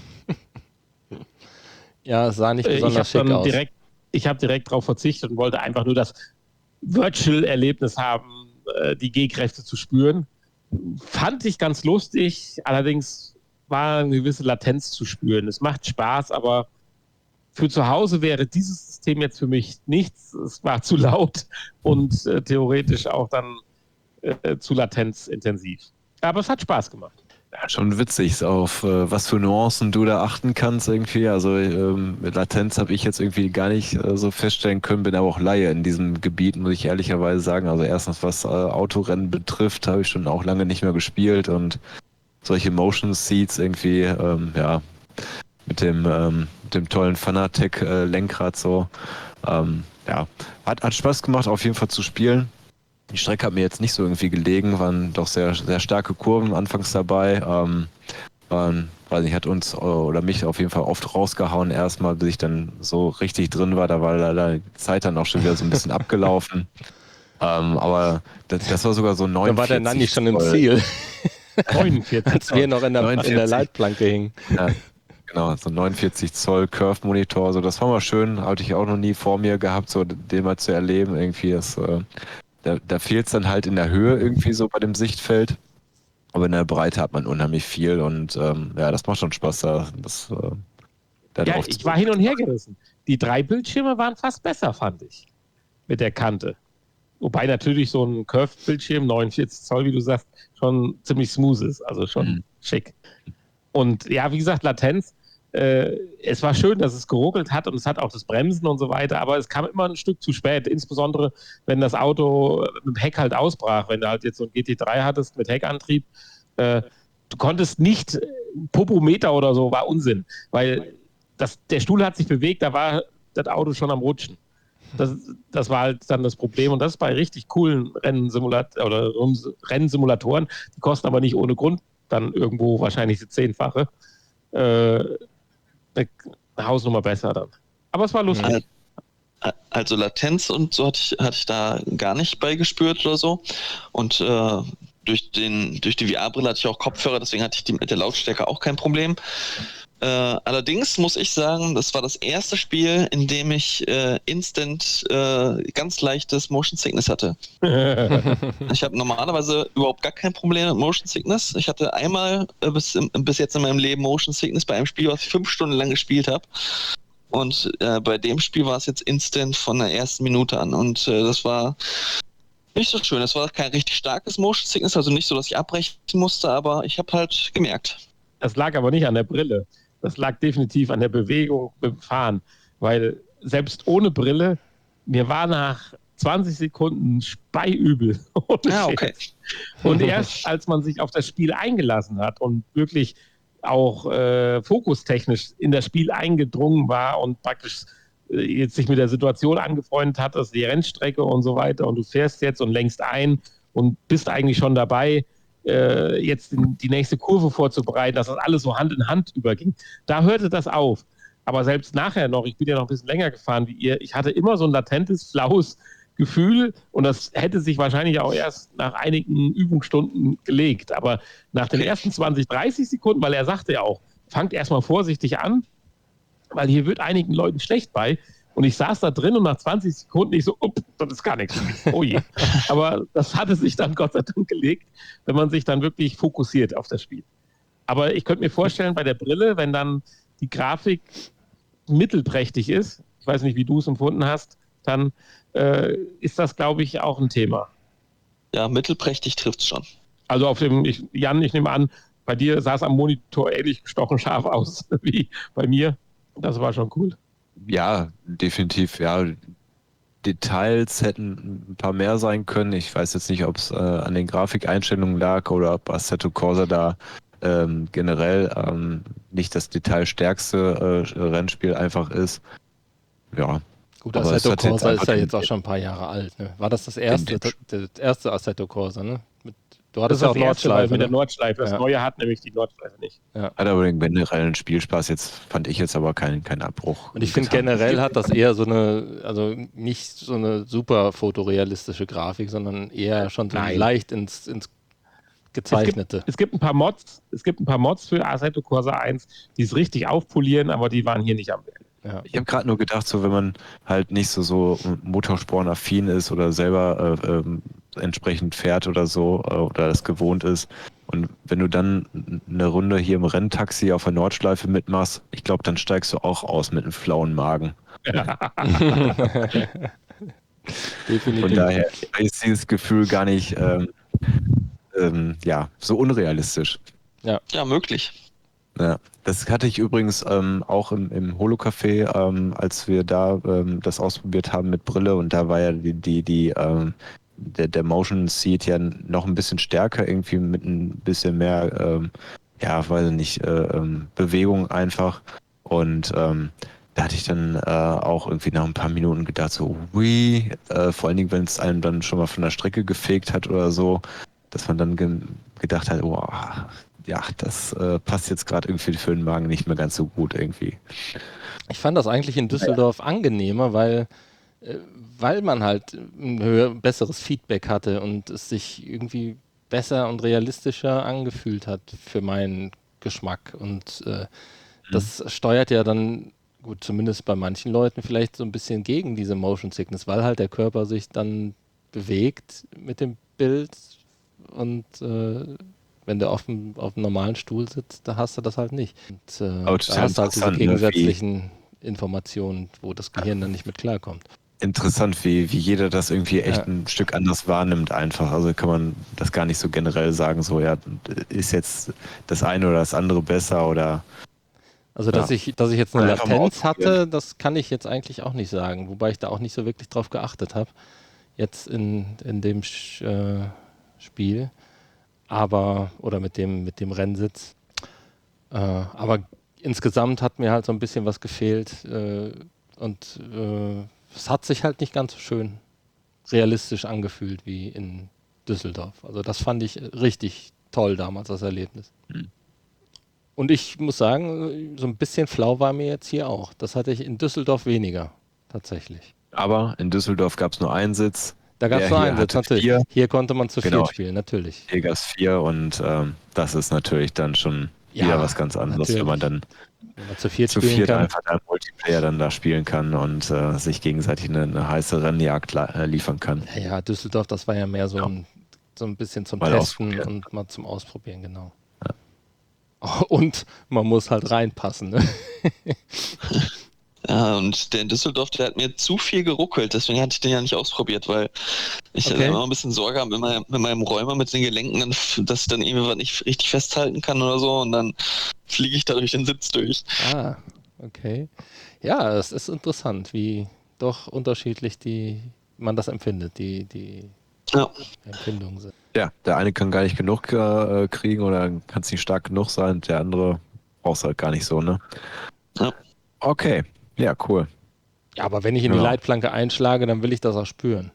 Ja, es sah nicht Äh, ich besonders habe schick dann aus. direkt, ich habe direkt darauf verzichtet und wollte einfach nur das Virtual-Erlebnis haben, äh, die G-Kräfte zu spüren. Fand ich ganz lustig, allerdings war eine gewisse Latenz zu spüren. Es macht Spaß, aber für zu Hause wäre dieses System jetzt für mich nichts. Es war zu laut und äh, theoretisch auch dann äh, zu latenzintensiv. Aber es hat Spaß gemacht. Ja, schon witzig, auf äh, was für Nuancen du da achten kannst irgendwie. Also ähm, mit Latenz habe ich jetzt irgendwie gar nicht äh, so feststellen können, bin aber auch Laie in diesem Gebiet, muss ich ehrlicherweise sagen. Also erstens, was äh, Autorennen betrifft, habe ich schon auch lange nicht mehr gespielt und solche Motion Seats irgendwie, ähm, ja, mit dem, ähm, mit dem tollen Fanatec-Lenkrad so. Ähm, ja, hat, hat Spaß gemacht, auf jeden Fall zu spielen. Die Strecke hat mir jetzt nicht so irgendwie gelegen, waren doch sehr, sehr starke Kurven anfangs dabei. Ähm, Ähm, weiß nicht, hat uns äh, oder mich auf jeden Fall oft rausgehauen erstmal, bis ich dann so richtig drin war. Da war leider die Zeit dann auch schon wieder so ein bisschen abgelaufen. Ähm, aber das, das war sogar so Da war der Nanni neunundvierzig schon im Zoll. Ziel, neunundvierzig. als wir noch in der, in der neunundvierzig. Leitplanke hingen. Ja, genau, so ein neunundvierzig Zoll Curve-Monitor. So, das war mal schön, hatte ich auch noch nie vor mir gehabt, so den mal zu erleben. Irgendwie, das, äh, da, da fehlt es dann halt in der Höhe irgendwie so bei dem Sichtfeld. Aber in der Breite hat man unheimlich viel und ähm, ja, das macht schon Spaß, da, das, äh, da Ja, drauf ich zu war hin und her gerissen. Die drei Bildschirme waren fast besser, fand ich. Mit der Kante. Wobei natürlich so ein Curved-Bildschirm, neunundvierzig Zoll, wie du sagst, schon ziemlich smooth ist. Also schon Mhm. schick. Und ja, wie gesagt, Latenz. Äh, es war schön, dass es geruckelt hat und es hat auch das Bremsen und so weiter, aber es kam immer ein Stück zu spät, insbesondere wenn das Auto mit dem Heck halt ausbrach, wenn du halt jetzt so ein G T drei hattest mit Heckantrieb. Äh, du konntest nicht, Popometer oder so war Unsinn, weil das, der Stuhl hat sich bewegt, da war das Auto schon am Rutschen. Das, das war halt dann das Problem und das ist bei richtig coolen Rennsimulat oder Rennsimulatoren, die kosten aber nicht ohne Grund dann irgendwo wahrscheinlich die Zehnfache. Äh, eine Hausnummer besser dann. Aber es war lustig. Also Latenz und so hatte ich, hatte ich da gar nicht beigespürt oder so. Und äh, durch, den, durch die V R-Brille hatte ich auch Kopfhörer, deswegen hatte ich die mit der Lautstärke auch kein Problem. Äh, allerdings muss ich sagen, das war das erste Spiel, in dem ich äh, instant äh, ganz leichtes Motion Sickness hatte. Ich habe normalerweise überhaupt gar kein Problem mit Motion Sickness. Ich hatte einmal äh, bis, im, bis jetzt in meinem Leben Motion Sickness bei einem Spiel, was ich fünf Stunden lang gespielt habe. Und äh, bei dem Spiel war es jetzt instant von der ersten Minute an. Und äh, das war nicht so schön. Das war kein richtig starkes Motion Sickness, also nicht so, dass ich abbrechen musste, aber ich habe halt gemerkt. Das lag aber nicht an der Brille. Das lag definitiv an der Bewegung beim Fahren. Weil selbst ohne Brille, mir war nach zwanzig Sekunden speiübel. Ah, okay. Und erst als man sich auf das Spiel eingelassen hat und wirklich auch äh, fokustechnisch in das Spiel eingedrungen war und praktisch äh, jetzt sich mit der Situation angefreundet hat, dass die Rennstrecke und so weiter und du fährst jetzt und lenkst ein und bist eigentlich schon dabei, äh, jetzt die nächste Kurve vorzubereiten, dass das alles so Hand in Hand überging. Da hörte das auf. Aber selbst nachher noch, ich bin ja noch ein bisschen länger gefahren wie ihr, ich hatte immer so ein latentes, flaues Gefühl und das hätte sich wahrscheinlich auch erst nach einigen Übungsstunden gelegt. Aber nach den ersten zwanzig, dreißig Sekunden, weil er sagte ja auch, fangt erstmal vorsichtig an, weil hier wird einigen Leuten schlecht bei. Und ich saß da drin und nach zwanzig Sekunden ich so, up, das ist gar nichts für mich. Oh je. Aber das hatte sich dann Gott sei Dank gelegt, wenn man sich dann wirklich fokussiert auf das Spiel. Aber ich könnte mir vorstellen, bei der Brille, wenn dann die Grafik mittelprächtig ist, ich weiß nicht, wie du es empfunden hast, dann äh, ist das, glaube ich, auch ein Thema. Ja, mittelprächtig trifft es schon. Also auf dem, ich, Jan, ich nehme an, bei dir sah es am Monitor ähnlich gestochen scharf aus wie bei mir. Das war schon cool. Ja, definitiv, ja. Details hätten ein paar mehr sein können. Ich weiß jetzt nicht, ob es äh, an den Grafikeinstellungen lag oder ob Assetto Corsa da ähm, generell ähm, nicht das detailstärkste äh, Rennspiel einfach ist. Ja. Gut, Aber es Assetto hat jetzt Corsa ist einfach ja den- jetzt auch schon ein paar Jahre alt. Ne? War das das erste, Den- das, das erste Assetto Corsa? Ne? Mit, du Das hattest ist ja auch das erste, weil Nordschleife. mit der Ne? Nordschleife. Das Ja. Neue hat nämlich die Nordschleife nicht. Hat aber den generellen Spielspaß jetzt, fand ich jetzt aber keinen keinen Abbruch. Und ich finde getan. generell hat das eher so eine, also nicht so eine super fotorealistische Grafik, sondern eher schon so Nein. leicht ins, ins Es Gezeichnete. gibt, es gibt ein paar Mods, es gibt ein paar Mods für Assetto Corsa eins, die es richtig aufpolieren, aber die waren hier nicht am Werk. Ja. Ich habe gerade nur gedacht, so wenn man halt nicht so, so Motorsporn-affin ist oder selber äh, ähm, entsprechend fährt oder so äh, oder das gewohnt ist und wenn du dann eine Runde hier im Renntaxi auf der Nordschleife mitmachst, ich glaube, dann steigst du auch aus mit einem flauen Magen. Definitiv. Von daher ist dieses Gefühl gar nicht ähm, ähm, ja, so unrealistisch. Ja, möglich. Ja, das hatte ich übrigens ähm, auch im, im Holo-Café, ähm, als wir da ähm, das ausprobiert haben mit Brille und da war ja die, die, die ähm, der, der Motion Seat ja noch ein bisschen stärker, irgendwie mit ein bisschen mehr, ähm, ja, weiß ich nicht, äh, ähm, Bewegung einfach und ähm, da hatte ich dann äh, auch irgendwie nach ein paar Minuten gedacht, so, ui, äh, vor allen Dingen, wenn es einem dann schon mal von der Strecke gefegt hat oder so, dass man dann ge gedacht hat, oh, ja, das äh, passt jetzt gerade irgendwie für den Magen nicht mehr ganz so gut irgendwie. Ich fand das eigentlich in Düsseldorf angenehmer, weil, äh, weil man halt ein höher, besseres Feedback hatte und es sich irgendwie besser und realistischer angefühlt hat für meinen Geschmack. Und äh, das steuert ja dann, gut, zumindest bei manchen Leuten vielleicht so ein bisschen gegen diese Motion Sickness, weil halt der Körper sich dann bewegt mit dem Bild und äh, wenn du auf dem, auf dem normalen Stuhl sitzt, da hast du das halt nicht. Und äh, Aber da total hast du halt diese interessant, ne, gegensätzlichen Informationen, wo das Gehirn dann nicht mit klarkommt. Interessant, wie, wie jeder das irgendwie echt Ja. ein Stück anders wahrnimmt einfach. Also kann man das gar nicht so generell sagen, so ja, ist jetzt das eine oder das andere besser oder Also, dass, Ja. ich, dass ich jetzt eine Einfach mal Latenz ausprobieren. hatte, das kann ich jetzt eigentlich auch nicht sagen, wobei ich da auch nicht so wirklich drauf geachtet habe, jetzt in, in dem Sch- äh, Spiel, aber, oder mit dem, mit dem Rennsitz. Äh, aber insgesamt hat mir halt so ein bisschen was gefehlt äh, und äh, es hat sich halt nicht ganz so schön realistisch angefühlt wie in Düsseldorf. Also das fand ich richtig toll damals, das Erlebnis. Hm. Und ich muss sagen, so ein bisschen flau war mir jetzt hier auch. Das hatte ich in Düsseldorf weniger, tatsächlich. aber in Düsseldorf gab es nur einen Sitz. Da gab es Der nur hier einen Sitz, hatte natürlich. vier. Hier konnte man zu Genau. viert spielen, natürlich. Hier gab es vier und ähm, das ist natürlich dann schon Ja, wieder was ganz anderes, wenn man dann Wenn man zu viert zu spielen viert kann. einfach dann Multiplayer dann da spielen kann und äh, sich gegenseitig eine, eine heiße Rennjagd la- äh, liefern kann. Ja, ja, Düsseldorf, das war ja mehr so Ja. ein, so ein bisschen zum Mal Testen ausprobieren. und mal zum Ausprobieren, genau. Und man muss halt reinpassen. Ne? Ja, und der in Düsseldorf, der hat mir zu viel geruckelt, deswegen hatte ich den ja nicht ausprobiert, weil ich Okay. okay. immer ein bisschen Sorge habe mit meinem, mit meinem Räumer, mit den Gelenken, dann, dass ich dann irgendwie was nicht richtig festhalten kann oder so und dann fliege ich da durch den Sitz durch. Ah, okay. Ja, es ist interessant, wie doch unterschiedlich die, man das empfindet, die, die Ja. Empfindungen sind. Ja, der eine kann gar nicht genug äh, kriegen oder kann es nicht stark genug sein, der andere braucht es halt gar nicht so, ne? Ja. Okay, ja, cool. Ja, aber wenn ich in die Ja. Leitplanke einschlage, dann will ich das auch spüren.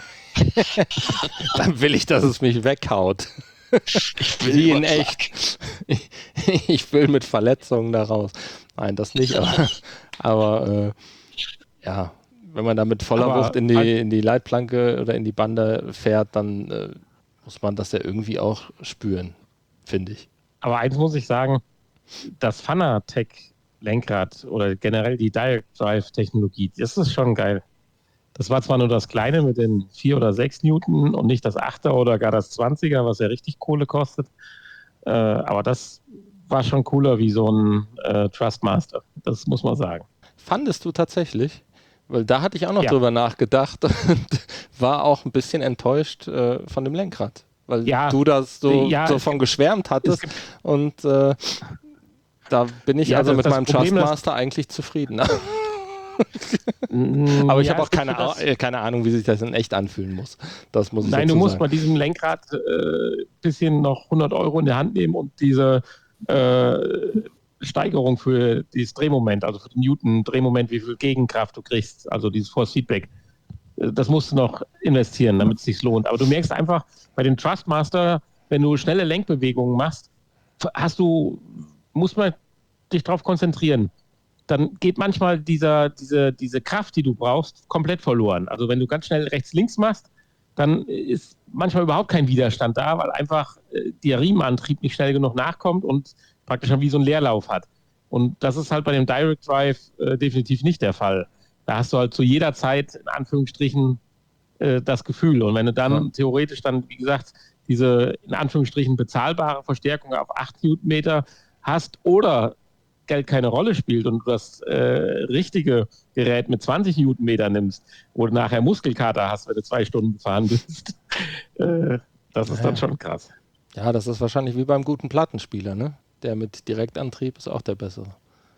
Dann will ich, dass es mich weghaut. Ich will Wie in Überschlag. echt. Ich, ich will mit Verletzungen da raus. Nein, das nicht, aber, aber äh, ja, wenn man da mit voller Aber Wucht in die, halt- in die Leitplanke oder in die Bande fährt, dann äh, muss man das ja irgendwie auch spüren, finde ich. Aber eins muss ich sagen, das Fanatec-Lenkrad oder generell die Direct Drive-Technologie, das ist schon geil. Das war zwar nur das kleine mit den vier oder sechs Newton und nicht das achter oder gar das zwanziger, was ja richtig Kohle kostet. Äh, aber das war schon cooler wie so ein äh, Trustmaster. Das muss man sagen. Fandest du tatsächlich? Weil da hatte ich auch noch Ja. drüber nachgedacht und war auch ein bisschen enttäuscht äh, von dem Lenkrad. Weil Ja. du das so, Ja, so es von gibt- geschwärmt hattest. gibt- Und äh, da bin ich Ja, also das- mit das meinem Problem, das- Trustmaster eigentlich zufrieden. Aber Aber ich habe auch keine, Au- äh, keine Ahnung, wie sich das in echt anfühlen muss. Das muss ich Nein, du dazu musst sagen. bei diesem Lenkrad ein äh, bisschen noch hundert Euro in der Hand nehmen und diese äh, Steigerung für dieses Drehmoment, also für den Newton-Drehmoment, wie viel Gegenkraft du kriegst, also dieses Force Feedback, äh, das musst du noch investieren, damit es sich lohnt. Aber du merkst einfach, bei dem Trustmaster, wenn du schnelle Lenkbewegungen machst, hast du, muss man dich darauf konzentrieren. Dann geht manchmal dieser, diese, diese Kraft, die du brauchst, komplett verloren. Also wenn du ganz schnell rechts-links machst, dann ist manchmal überhaupt kein Widerstand da, weil einfach äh, der Riemenantrieb nicht schnell genug nachkommt und praktisch wie so einen Leerlauf hat. Und das ist halt bei dem Direct Drive äh, definitiv nicht der Fall. Da hast du halt zu jeder Zeit in Anführungsstrichen äh, das Gefühl. Und wenn du dann Ja. theoretisch dann, wie gesagt, diese in Anführungsstrichen bezahlbare Verstärkung auf acht Newtonmeter hast oder Geld keine Rolle spielt und du das äh, richtige Gerät mit zwanzig Newtonmeter nimmst, wo du nachher Muskelkater hast, wenn du zwei Stunden gefahren bist, äh, das ist Ja. dann schon krass. Ja, das ist wahrscheinlich wie beim guten Plattenspieler, ne? Der mit Direktantrieb ist auch der bessere.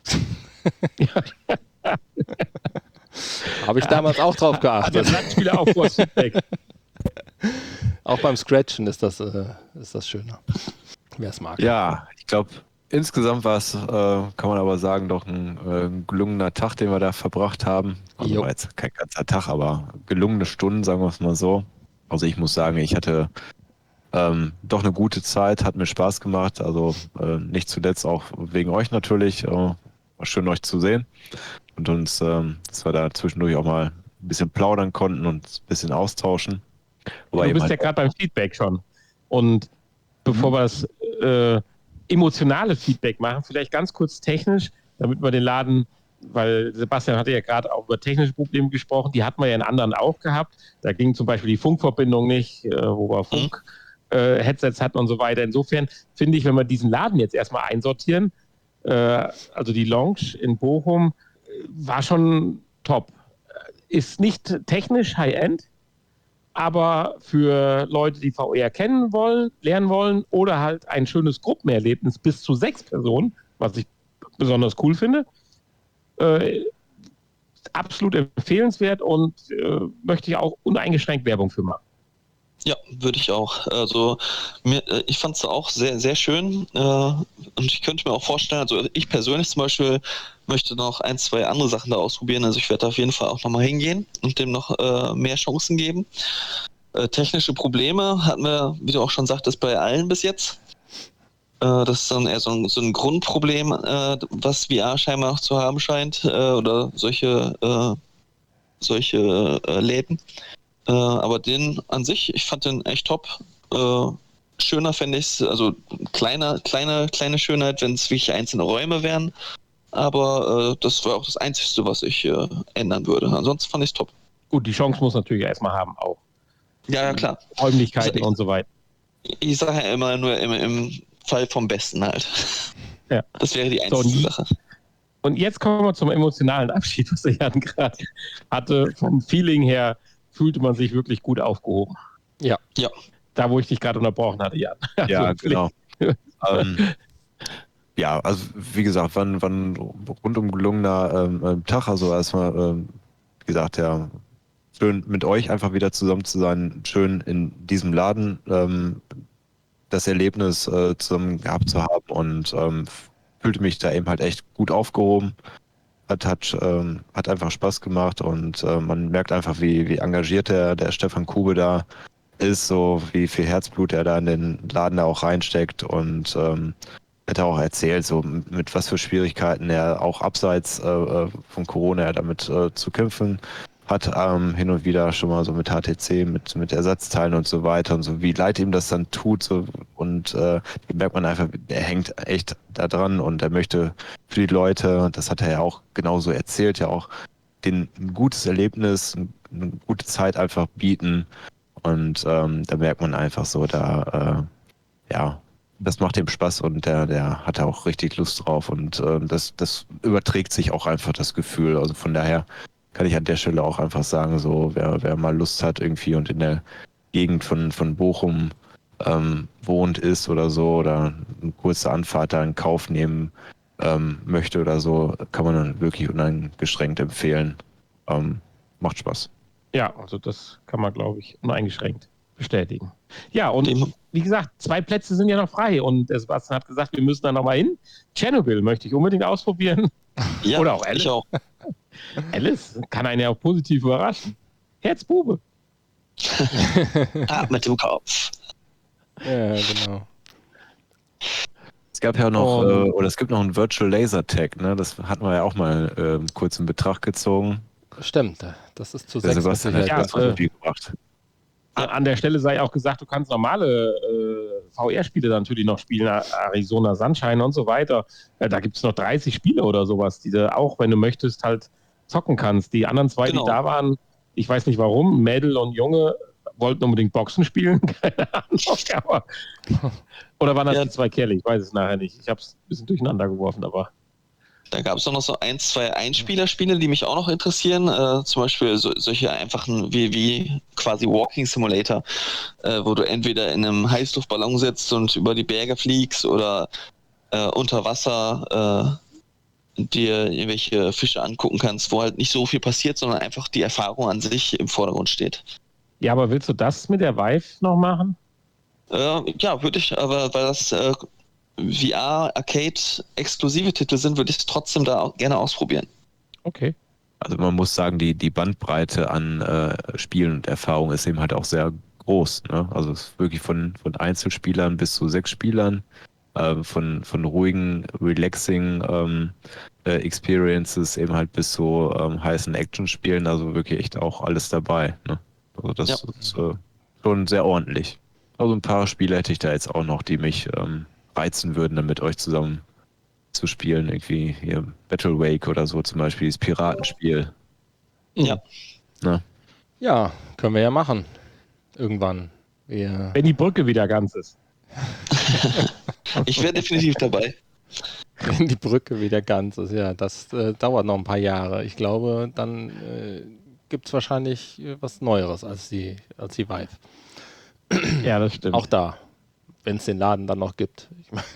Habe ich damals auch drauf Hat der geachtet. Plattenspieler auch Force Feedback. Auch beim Scratchen ist das, äh, ist das schöner. Wer es mag. Ja, ich glaube, insgesamt war es, äh, kann man aber sagen, doch ein äh, gelungener Tag, den wir da verbracht haben. Also Jo. war jetzt kein ganzer Tag, aber gelungene Stunden, sagen wir es mal so. Also ich muss sagen, ich hatte ähm, doch eine gute Zeit, hat mir Spaß gemacht. Also äh, nicht zuletzt auch wegen euch natürlich. Äh, war schön, euch zu sehen. Und uns, ähm, dass wir da zwischendurch auch mal ein bisschen plaudern konnten und ein bisschen austauschen. Aber Du eben bist halt ja gerade beim Feedback schon. Und bevor wir das äh, emotionale Feedback machen, vielleicht ganz kurz technisch, damit wir den Laden, weil Sebastian hatte ja gerade auch über technische Probleme gesprochen, die hatten wir ja in anderen auch gehabt. Da ging zum Beispiel die Funkverbindung nicht, äh, wo wir Funk-Headsets äh, hatten und so weiter. Insofern finde ich, wenn wir diesen Laden jetzt erstmal einsortieren, äh, also die Lounge in Bochum, äh, war schon top. Ist nicht technisch High-End, aber für Leute, die V R kennen wollen, lernen wollen oder halt ein schönes Gruppenerlebnis bis zu sechs Personen, was ich besonders cool finde, äh, absolut empfehlenswert und äh, möchte ich auch uneingeschränkt Werbung für machen. Ja, würde ich auch. Also mir, äh, ich fand es auch sehr, sehr schön äh, und ich könnte mir auch vorstellen, also ich persönlich zum Beispiel möchte noch ein, zwei andere Sachen da ausprobieren. Also ich werde auf jeden Fall auch nochmal hingehen und dem noch äh, mehr Chancen geben. Äh, technische Probleme hatten wir, wie du auch schon sagtest, bei allen bis jetzt. Äh, das ist dann eher so ein, so ein Grundproblem, äh, was V R scheinbar noch zu haben scheint, äh, oder solche, äh, solche äh, Läden. Äh, aber den an sich, ich fand den echt top. Äh, schöner fände ich es, also kleine, kleine, kleine Schönheit, wenn es wirklich einzelne Räume wären. Aber äh, das war auch das Einzige, was ich äh, ändern würde. Ansonsten fand ich es top. Gut, die Chance muss natürlich erstmal haben, auch. Ja, ja, klar. Räumlichkeiten ich, und so weiter. Ich sage ja immer nur im, im Fall vom Besten halt. Ja. Das wäre die einzige So, Sache. Und jetzt kommen wir zum emotionalen Abschied, was der Jan gerade hatte. Vom Feeling her fühlte man sich wirklich gut aufgehoben. Ja. Ja. Da, wo ich dich gerade unterbrochen hatte, Jan. Ja, also, genau. ähm, ja, also wie gesagt, war ein, war ein rundum gelungener ähm, Tag. Also erstmal, ähm, wie gesagt, ja, schön mit euch einfach wieder zusammen zu sein, schön in diesem Laden ähm, das Erlebnis äh, zusammen gehabt zu haben und ähm, fühlte mich da eben halt echt gut aufgehoben. Hat, hat, ähm, hat einfach Spaß gemacht und äh, man merkt einfach, wie, wie engagiert der, der Stefan Kube da ist, so wie viel Herzblut er da in den Laden da auch reinsteckt und ähm, hat er auch erzählt, so mit was für Schwierigkeiten er auch abseits äh, von Corona er damit äh, zu kämpfen hat, ähm, hin und wieder schon mal so mit H T C, mit, mit Ersatzteilen und so weiter und so, wie leid ihm das dann tut so, und äh, merkt man einfach, er hängt echt da dran und er möchte für die Leute, das hat er ja auch genauso erzählt, ja auch den ein gutes Erlebnis, eine gute Zeit einfach bieten und ähm, da merkt man einfach so, da äh, ja, das macht ihm Spaß und der, der hat auch richtig Lust drauf und äh, das, das überträgt sich auch einfach das Gefühl, also von daher kann ich an der Stelle auch einfach sagen, so wer, wer mal Lust hat irgendwie und in der Gegend von, von Bochum ähm, wohnt, ist oder so oder eine kurze Anfahrt da in Kauf nehmen ähm, möchte oder so, kann man dann wirklich uneingeschränkt empfehlen. Ähm, macht Spaß. Ja, also das kann man, glaube ich, uneingeschränkt bestätigen. Ja, und Dem, wie gesagt, zwei Plätze sind ja noch frei und der Sebastian hat gesagt, wir müssen da nochmal hin. Tschernobyl möchte ich unbedingt ausprobieren. ja, Oder auch Alice. ich auch. Alice kann einen ja auch positiv überraschen. Herzbube. Ah, mit dem Kopf. Ja, genau. Es gab ja noch, Um, äh, oder es gibt noch einen Virtual Laser Tag, ne? Das hatten wir ja auch mal äh, kurz in Betracht gezogen. Stimmt, das ist zu Der sechs. Sebastian mit hat Ja, Sicherheit das ganz äh, gut. viel gebracht. An, an der Stelle sei auch gesagt, du kannst normale äh, V R-Spiele natürlich noch spielen, Arizona Sunshine und so weiter. Äh, da gibt es noch dreißig Spiele oder sowas, die du auch, wenn du möchtest, halt zocken kannst. Die anderen zwei, Genau. die da waren, ich weiß nicht warum, Mädel und Junge wollten unbedingt Boxen spielen, keine Ahnung, aber oder waren das Ja. die zwei Kerle? Ich weiß es nachher nicht. Ich habe es ein bisschen durcheinander geworfen, aber Da gab es auch noch so ein, zwei Einspielerspiele, die mich auch noch interessieren. Äh, zum Beispiel so, solche einfachen wie, wie quasi Walking Simulator, äh, wo du entweder in einem Heißluftballon sitzt und über die Berge fliegst oder äh, unter Wasser äh, dir irgendwelche Fische angucken kannst, wo halt nicht so viel passiert, sondern einfach die Erfahrung an sich im Vordergrund steht. ja, aber willst du das mit der Vive noch machen? Äh, ja, würde ich, aber weil das äh, V R-Arcade-exklusive Titel sind, würde ich es trotzdem da auch gerne ausprobieren. Okay. Also man muss sagen, die, die Bandbreite an äh, Spielen und Erfahrung ist eben halt auch sehr groß. Ne? Also es ist wirklich von, von Einzelspielern bis zu sechs Spielern, äh, von, von ruhigen, relaxing ähm, äh, Experiences eben halt bis zu ähm, heißen Action-Spielen. Also wirklich echt auch alles dabei. Ne? Also das Ja. ist äh, schon sehr ordentlich. Also ein paar Spiele hätte ich da jetzt auch noch, die mich ähm, reizen würden, dann mit euch zusammen zu spielen. Irgendwie hier Battle Wake oder so zum Beispiel, dieses Piratenspiel. Ja. Ne? Ja, können wir ja machen. Irgendwann. Wir, Wenn die Brücke wieder ganz ist. Ich wäre definitiv dabei. wenn die Brücke wieder ganz ist, ja, das äh, dauert noch ein paar Jahre. Ich glaube, dann äh, gibt es wahrscheinlich äh, was Neueres als die, als die Vive. Ja, das stimmt. Auch da, wenn es den Laden dann noch gibt. Ich mein,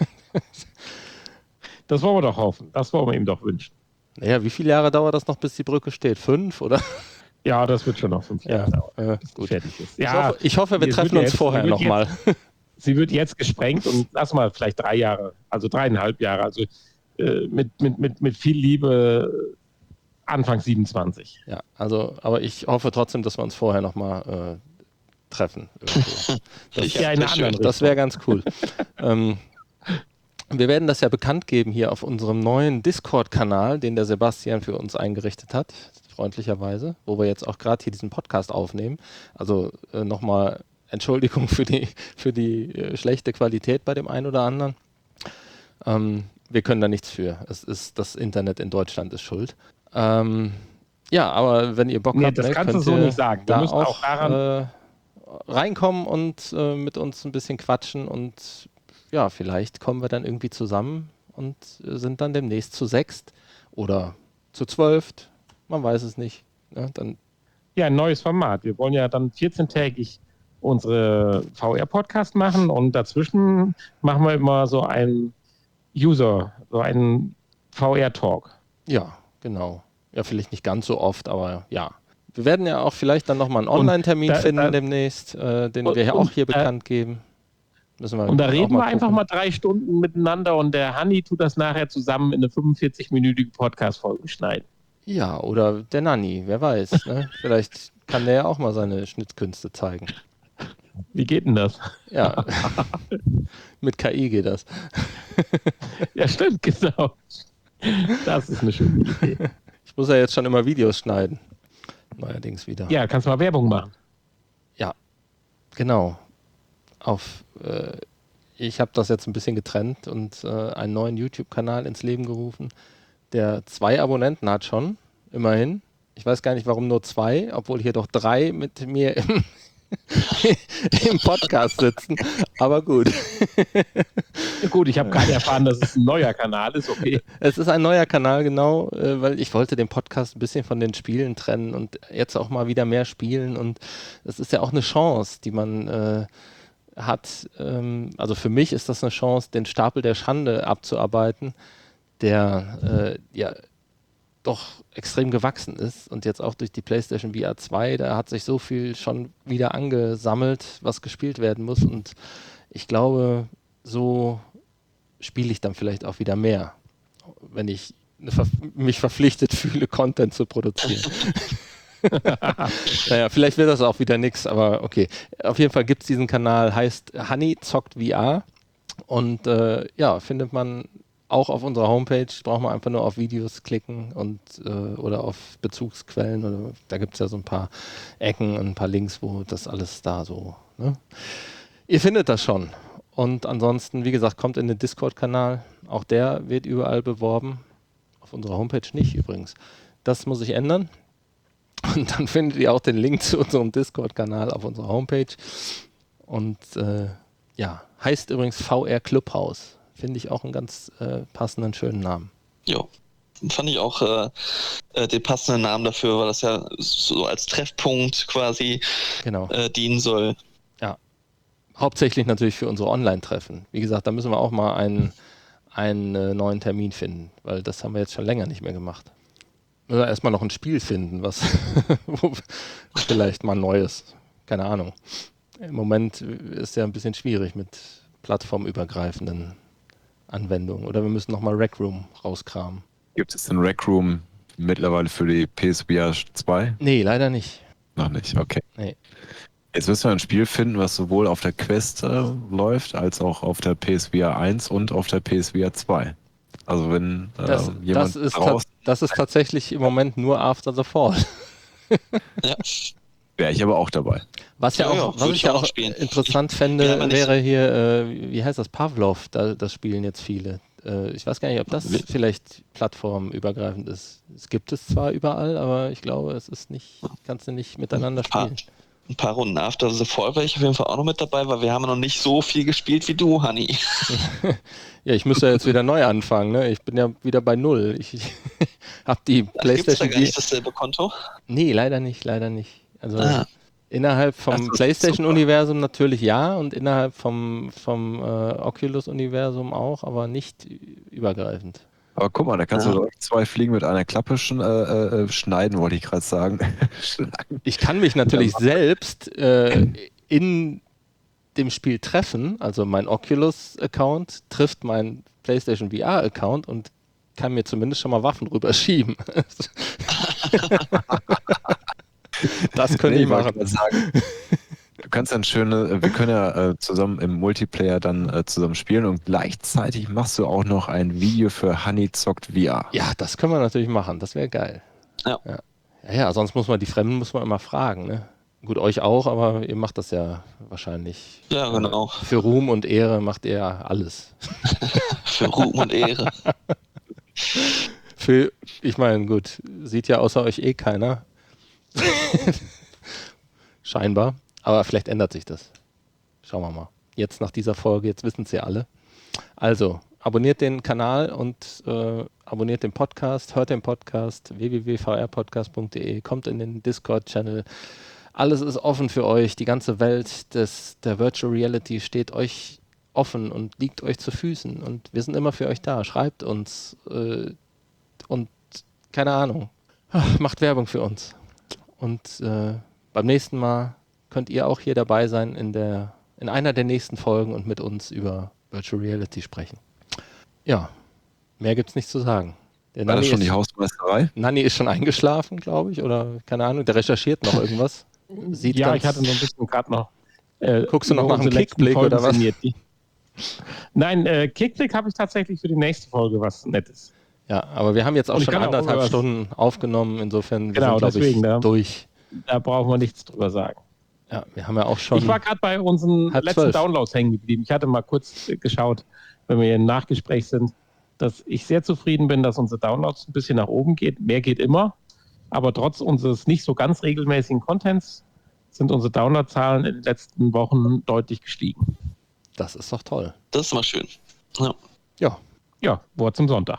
Das wollen wir doch hoffen. Das wollen wir ihm doch wünschen. naja, wie viele Jahre dauert das noch, bis die Brücke steht? Fünf, oder? Ja, das wird schon noch fünf Jahre dauern, äh, bis die gut. fertig ist. Ich, Ja, hoffe, ich hoffe, wir es treffen wird uns jetzt- vorher es wird nochmal. sie wird jetzt gesprengt und lass mal vielleicht drei Jahre, also dreieinhalb Jahre, also äh, mit, mit, mit, mit viel Liebe äh, Anfang siebenundzwanzig. Ja, also, aber ich hoffe trotzdem, dass wir uns vorher nochmal äh, treffen. Irgendwo. Das, Ich- Ja, in einer das schön. anderen das wäre ganz cool. ähm, wir werden das ja bekannt geben hier auf unserem neuen Discord-Kanal, den der Sebastian für uns eingerichtet hat, freundlicherweise, wo wir jetzt auch gerade hier diesen Podcast aufnehmen. Also äh, nochmal Entschuldigung für die, für die äh, schlechte Qualität bei dem einen oder anderen. Ähm, wir können da nichts für. Es ist, das Internet in Deutschland ist schuld. Ähm, ja, aber wenn ihr Bock Nee, habt, das ne, kannst du könnt so ihr nicht sagen. Wir da müssen auch, auch daran- äh, reinkommen und äh, mit uns ein bisschen quatschen und ja, vielleicht kommen wir dann irgendwie zusammen und äh, sind dann demnächst zu sechst oder zu zwölft. Man weiß es nicht. Ja, dann, Ja, ein neues Format. Wir wollen ja dann vierzehntägig unsere V R-Podcast machen und dazwischen machen wir immer so einen User, so einen V R-Talk. ja, genau. Ja, vielleicht nicht ganz so oft, aber ja. Wir werden ja auch vielleicht dann nochmal einen Online-Termin da- finden da- demnächst, äh, den und- wir hier auch und, hier äh, bekannt geben. Müssen wir Und da auch reden wir einfach gucken. mal drei Stunden miteinander und der Hanni tut das nachher zusammen in eine fünfundvierzig-minütige Podcast-Folge schneiden. Ja, oder der Nanni, wer weiß. Ne? Vielleicht kann der ja auch mal seine Schnittkünste zeigen. Wie geht denn das? Ja, mit K I geht das. Ja, stimmt, genau. Das ist eine schöne Idee. Ich muss ja jetzt schon immer Videos schneiden. Neuerdings wieder. Ja, kannst mal Werbung machen. Genau. Auf, äh, ich habe das jetzt ein bisschen getrennt und äh, einen neuen YouTube-Kanal ins Leben gerufen, der zwei Abonnenten hat schon, immerhin. Ich weiß gar nicht, warum nur zwei, obwohl hier doch drei mit mir im, im Podcast sitzen. Aber gut. Ja, gut, ich habe gerade erfahren, dass es ein neuer Kanal ist, okay. Es ist ein neuer Kanal, genau, äh, weil ich wollte den Podcast ein bisschen von den Spielen trennen und jetzt auch mal wieder mehr spielen. Und das ist ja auch eine Chance, die man äh, hat. Ähm, also für mich ist das eine Chance, den Stapel der Schande abzuarbeiten, der äh, ja doch extrem gewachsen ist. Und jetzt auch durch die PlayStation V R zwei, da hat sich so viel schon wieder angesammelt, was gespielt werden muss. Und ich glaube, so spiele ich dann vielleicht auch wieder mehr, wenn ich eine Ver mich verpflichtet fühle, Content zu produzieren. Naja, vielleicht wird das auch wieder nix, aber okay. Auf jeden Fall gibt es diesen Kanal, heißt Hanni zockt V R und äh, ja, findet man auch auf unserer Homepage, braucht man einfach nur auf Videos klicken und äh, oder auf Bezugsquellen oder da gibt es ja so ein paar Ecken und ein paar Links, wo das alles da so, ne? Ihr findet das schon. Und ansonsten, wie gesagt, kommt in den Discord-Kanal. Auch der wird überall beworben. Auf unserer Homepage nicht übrigens. Das muss sich ändern. Und dann findet ihr auch den Link zu unserem Discord-Kanal auf unserer Homepage. Und äh, ja, heißt übrigens V R Clubhouse. Finde ich auch einen ganz äh, passenden, schönen Namen. Jo. Fand ich auch äh, äh, den passenden Namen dafür, weil das ja so als Treffpunkt quasi Genau. äh, dienen soll. Hauptsächlich natürlich für unsere Online-Treffen. Wie gesagt, da müssen wir auch mal einen, einen äh, neuen Termin finden, weil das haben wir jetzt schon länger nicht mehr gemacht. Müssen wir erstmal noch ein Spiel finden, was wo vielleicht mal Neues. Keine Ahnung. Im Moment ist ja ein bisschen schwierig mit plattformübergreifenden Anwendungen. Oder wir müssen nochmal Rec Room rauskramen. Gibt es den Rec Room mittlerweile für die P S V R zwei? Nee, leider nicht. Noch nicht, okay. Nee. Jetzt müssen wir ein Spiel finden, was sowohl auf der Quest äh, läuft, als auch auf der P S V R eins und auf der P S V R zwei. Also wenn äh, Das, jemand das, ist raus, ta- das ist tatsächlich im Moment nur After the Fall. Ja. wäre ich aber auch dabei. Was ja Ja, auch, ja, was würde ich ich ja auch auch spielen. interessant Ich fände, bin aber nicht wäre hier, äh, wie heißt das, Pavlov, da, das spielen jetzt viele. Äh, ich weiß gar nicht, ob das Wie? vielleicht plattformübergreifend ist. Es gibt es zwar überall, aber ich glaube, es ist nicht, kannst du nicht miteinander Ah. spielen. Ein paar Runden After the Fall wäre ich auf jeden Fall auch noch mit dabei, weil wir haben noch nicht so viel gespielt wie du, Hanni. Ja, ich müsste ja jetzt wieder neu anfangen, ne? Ich bin ja wieder bei Null. Ich, ich habe die Gibt es da PlayStation gar nicht dasselbe Konto? Nee, leider nicht, leider nicht. Also Ah. innerhalb Das vom ist PlayStation-Universum natürlich ja und innerhalb vom, vom äh, Oculus-Universum auch, aber nicht übergreifend. Aber guck mal, da kannst Ja. du doch zwei Fliegen mit einer Klappe sch äh, äh, schneiden, wollte ich gerade sagen. Schlagen. Ich kann mich natürlich Ja. selbst äh, in dem Spiel treffen, also mein Oculus-Account trifft meinen PlayStation V R-Account und kann mir zumindest schon mal Waffen rüberschieben. Das könnte Nee, ich wollte machen. gerade sagen. Du kannst dann schöne, wir können ja äh, zusammen im Multiplayer dann äh, zusammen spielen und gleichzeitig machst du auch noch ein Video für Honey zockt V R. Ja, das können wir natürlich machen. Das wäre geil. Ja. ja. Ja, ja, sonst muss man die Fremden muss man immer fragen. Ne? Gut, euch auch, aber ihr macht das ja wahrscheinlich. Ja, genau. Äh, für Ruhm und Ehre macht ihr ja alles. Für Ruhm und Ehre. Für, ich meine, gut, sieht ja außer euch eh keiner. Scheinbar. Aber vielleicht ändert sich das. Schauen wir mal. Jetzt nach dieser Folge, jetzt wissen es ja alle. Also, abonniert den Kanal und äh, abonniert den Podcast, hört den Podcast w w w punkt v r podcast punkt d e, kommt in den Discord-Channel. Alles ist offen für euch. Die ganze Welt des, der Virtual Reality steht euch offen und liegt euch zu Füßen. Und wir sind immer für euch da. Schreibt uns äh, und keine Ahnung. Ach, macht Werbung für uns. Und äh, beim nächsten Mal könnt ihr auch hier dabei sein in der in einer der nächsten Folgen und mit uns über Virtual Reality sprechen. Ja, mehr gibt's nicht zu sagen. Der War das Nanni schon ist, die Hausmeisterei? Nanni ist schon eingeschlafen, glaube ich, oder keine Ahnung, der recherchiert noch irgendwas. Sieht ja, ganz, ich hatte noch ein bisschen gerade noch. Äh, Guckst du noch über nach dem unsere letzten Kickblick Folgen oder was? sinniert. Die- Nein, äh, Kickblick habe ich tatsächlich für die nächste Folge was Nettes. Ja, aber wir haben jetzt auch Und ich schon kann auch anderthalb über- Stunden aufgenommen, insofern wir Genau, sind, glaube ich, deswegen, ja. durch. Da brauchen wir nichts drüber sagen. Ja, wir haben ja auch schon. Ich war gerade bei unseren halb letzten zwölf. Downloads hängen geblieben. Ich hatte mal kurz äh, geschaut, wenn wir hier im Nachgespräch sind, dass ich sehr zufrieden bin, dass unsere Downloads ein bisschen nach oben geht. Mehr geht immer. Aber trotz unseres nicht so ganz regelmäßigen Contents sind unsere Downloadzahlen in den letzten Wochen deutlich gestiegen. Das ist doch toll. Das ist mal schön. Ja. Ja, Ja, Wort zum Sonntag.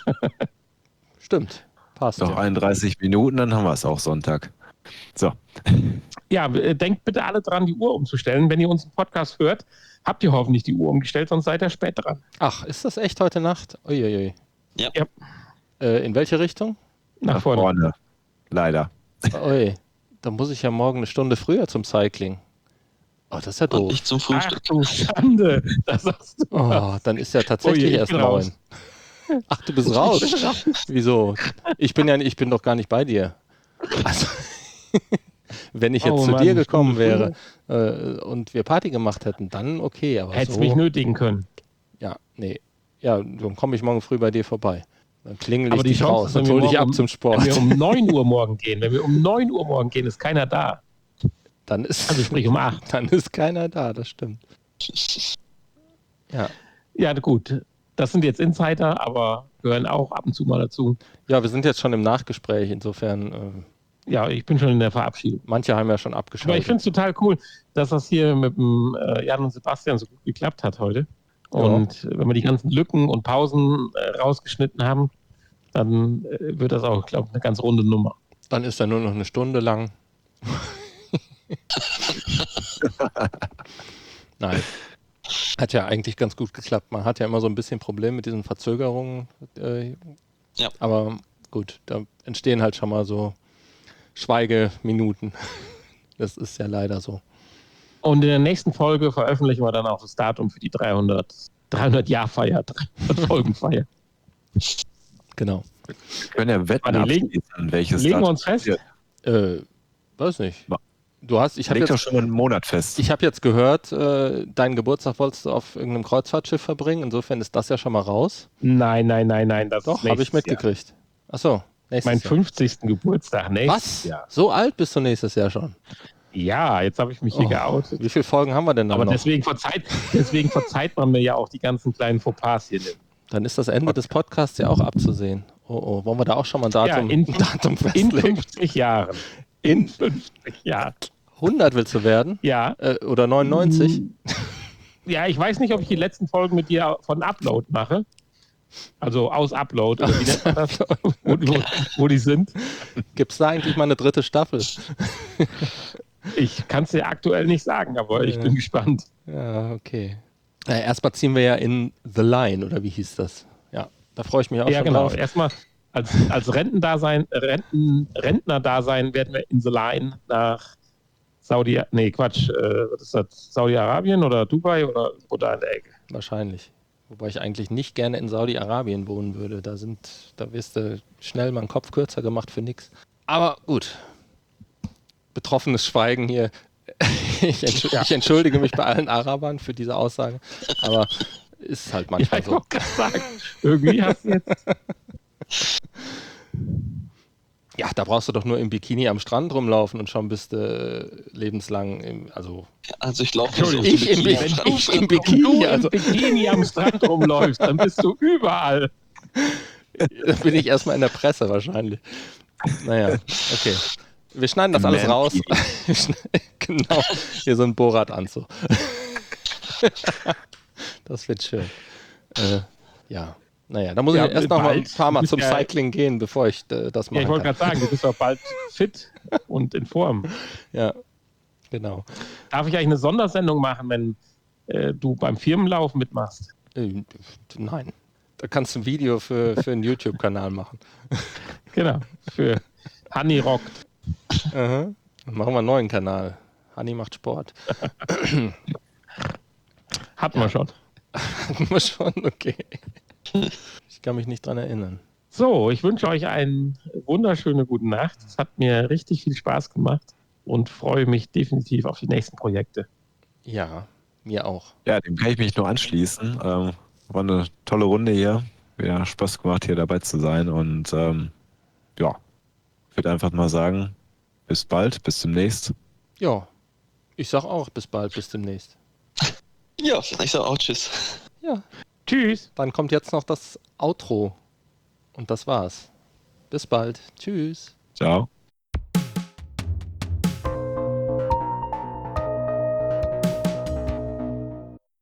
stimmt. Passt. Noch Ja. einunddreißig Minuten, dann haben wir es auch Sonntag. So. Ja, äh, denkt bitte alle dran, die Uhr umzustellen. Wenn ihr unseren Podcast hört, habt ihr hoffentlich die Uhr umgestellt, sonst seid ihr spät dran. Ach, ist das echt heute Nacht? Uiuiui. Ja. Ja. Äh, in welche Richtung? Nach vorne. Leider. Ui, da muss ich ja morgen eine Stunde früher zum Cycling. Oh, das ist ja Und doof. nicht zum Ach Frühstück. du Schande, das sagst du. Oh, dann ist ja tatsächlich Ui, ich erst bin raus. neun. Ach, du bist raus. Wieso? Ich bin ja, ich bin doch gar nicht bei dir. Also, wenn ich jetzt Oh zu Mann, dir eine gekommen Stunde wäre äh, und wir Party gemacht hätten, dann okay. Aber Hättest so, mich nötigen können. ja, nee. Ja, dann komme ich morgen früh bei dir vorbei. Dann klingel ich Aber die dich Chance raus ist, und wenn wir hol dich morgen ab um- zum Sport. Wenn wir um neun Uhr morgen gehen, wenn wir um neun Uhr morgen gehen, ist keiner da. Dann ist, Also sprich um acht. dann ist keiner da, das stimmt. Ja. Ja, gut. Das sind jetzt Insider, aber gehören auch ab und zu mal dazu. Ja, wir sind jetzt schon im Nachgespräch, insofern, äh, Ja, ich bin schon in der Verabschiedung. manche haben ja schon Aber ich abgeschaltet. finde es total cool, dass das hier mit dem äh, Jan und Sebastian so gut geklappt hat heute. Und äh, wenn wir die ganzen Lücken und Pausen äh, rausgeschnitten haben, dann äh, wird das auch, glaube ich, eine ganz runde Nummer. Dann ist er nur noch eine Stunde lang. Nein. Hat ja eigentlich ganz gut geklappt. Man hat ja immer so ein bisschen Probleme mit diesen Verzögerungen. Äh, Ja. Aber gut, da entstehen halt schon mal so Schweigeminuten. Das ist ja leider so. Und in der nächsten Folge veröffentlichen wir dann auch das Datum für die dreihundert, dreihundert-Jahr-Feier, dreihundert-Folgen-Feier. Genau. Wir können ja Wetten Warte, legen- abschließen, welches Legen wir Datum uns fest? passiert. Äh, weiß nicht. Ma- Du hast, ich habe Leg doch jetzt, schon mal einen Monat fest. ich hab jetzt gehört, äh, deinen Geburtstag wolltest du auf irgendeinem Kreuzfahrtschiff verbringen. Insofern ist das ja schon mal raus. Nein, nein, nein, nein. Das Doch, ist habe ich nächstes Jahr. mitgekriegt. Achso, nächstes Mein Jahr. fünfzigsten Geburtstag nächstes Was? Jahr. So alt bist du nächstes Jahr schon? Ja, jetzt habe ich mich hier Oh, geoutet. Wie viele Folgen haben wir denn dann Aber noch? deswegen verzeiht, deswegen verzeiht man mir ja auch die ganzen kleinen Fauxpas hier. Dann ist das Ende des Podcasts ja auch abzusehen. Oh, oh. Wollen wir da auch schon mal ein Datum, Ja, in- ein Datum In festlegen? fünfzig Jahren. In fünfzig Jahren. hundert willst du werden? Ja. Äh, oder neunundneunzig? Ja, ich weiß nicht, ob ich die letzten Folgen mit dir von Upload mache. Also aus Upload, oder wie nennt man das? wo, wo, wo die sind. Gibt es da eigentlich mal eine dritte Staffel? Ich kann es dir aktuell nicht sagen, aber ich Ja. bin gespannt. Ja, okay. Äh, erstmal ziehen wir ja in The Line, oder wie hieß das? Ja, da freue ich mich auch Ja, schon genau. drauf. Erstmal als, als Rentendasein, Renten, Rentnerdasein werden wir in the Line nach Saudi, nee, Quatsch, äh, was ist das? Saudi-Arabien oder Dubai oder, oder in der Ecke? Wahrscheinlich. Wobei ich eigentlich nicht gerne in Saudi-Arabien wohnen würde. Da sind, da wirst du schnell mal einen Kopf kürzer gemacht für nix. Aber gut. Betroffenes Schweigen hier. Ich, entsch Ja. ich entschuldige mich bei allen Arabern für diese Aussage. Aber ist halt Ja, manchmal ich so. wollte gerade sagen, irgendwie hast du jetzt. Ja, da brauchst du doch nur im Bikini am Strand rumlaufen und schon bist du äh, lebenslang im, also Also ich laufe Entschuldigung, ich im, Bikini Bi- am Strand. ich im Wenn Bikini, du also im Bikini am Strand rumläufst, dann bist du überall. da bin ich erstmal in der Presse wahrscheinlich. Naja, okay. Wir schneiden das Im alles raus. Mankini. Genau, hier so ein Borat-Anzug. Das wird schön. Äh, ja, naja, da muss Ja, ich erst noch mal ein bald. paar Mal Du bist zum ja- Cycling gehen, bevor ich äh, das Ja, machen ich wollte kann. gerade sagen, du bist doch bald fit und in Form. Ja, genau. Darf ich eigentlich eine Sondersendung machen, wenn äh, du beim Firmenlauf mitmachst? Äh, nein, da kannst du ein Video für, für einen YouTube-Kanal machen. Genau, für Hanni rockt. Aha. Dann machen wir einen neuen Kanal. Hanni macht Sport. Hatten wir schon. Muss schon, okay. Ich kann mich nicht dran erinnern. So, ich wünsche euch eine wunderschöne gute Nacht. Es hat mir richtig viel Spaß gemacht und freue mich definitiv auf die nächsten Projekte. Ja, mir auch. Ja, dem kann ich mich nur anschließen. Ähm, war eine tolle Runde hier. Wieder Spaß gemacht, hier dabei zu sein. Und ähm, ja, ich würde einfach mal sagen, bis bald, bis demnächst. Ja, ich sag auch bis bald, bis demnächst. Ja, ich sag auch Tschüss. Ja, Tschüss. dann kommt jetzt noch das Outro. Und das war's. Bis bald. Tschüss. Ciao.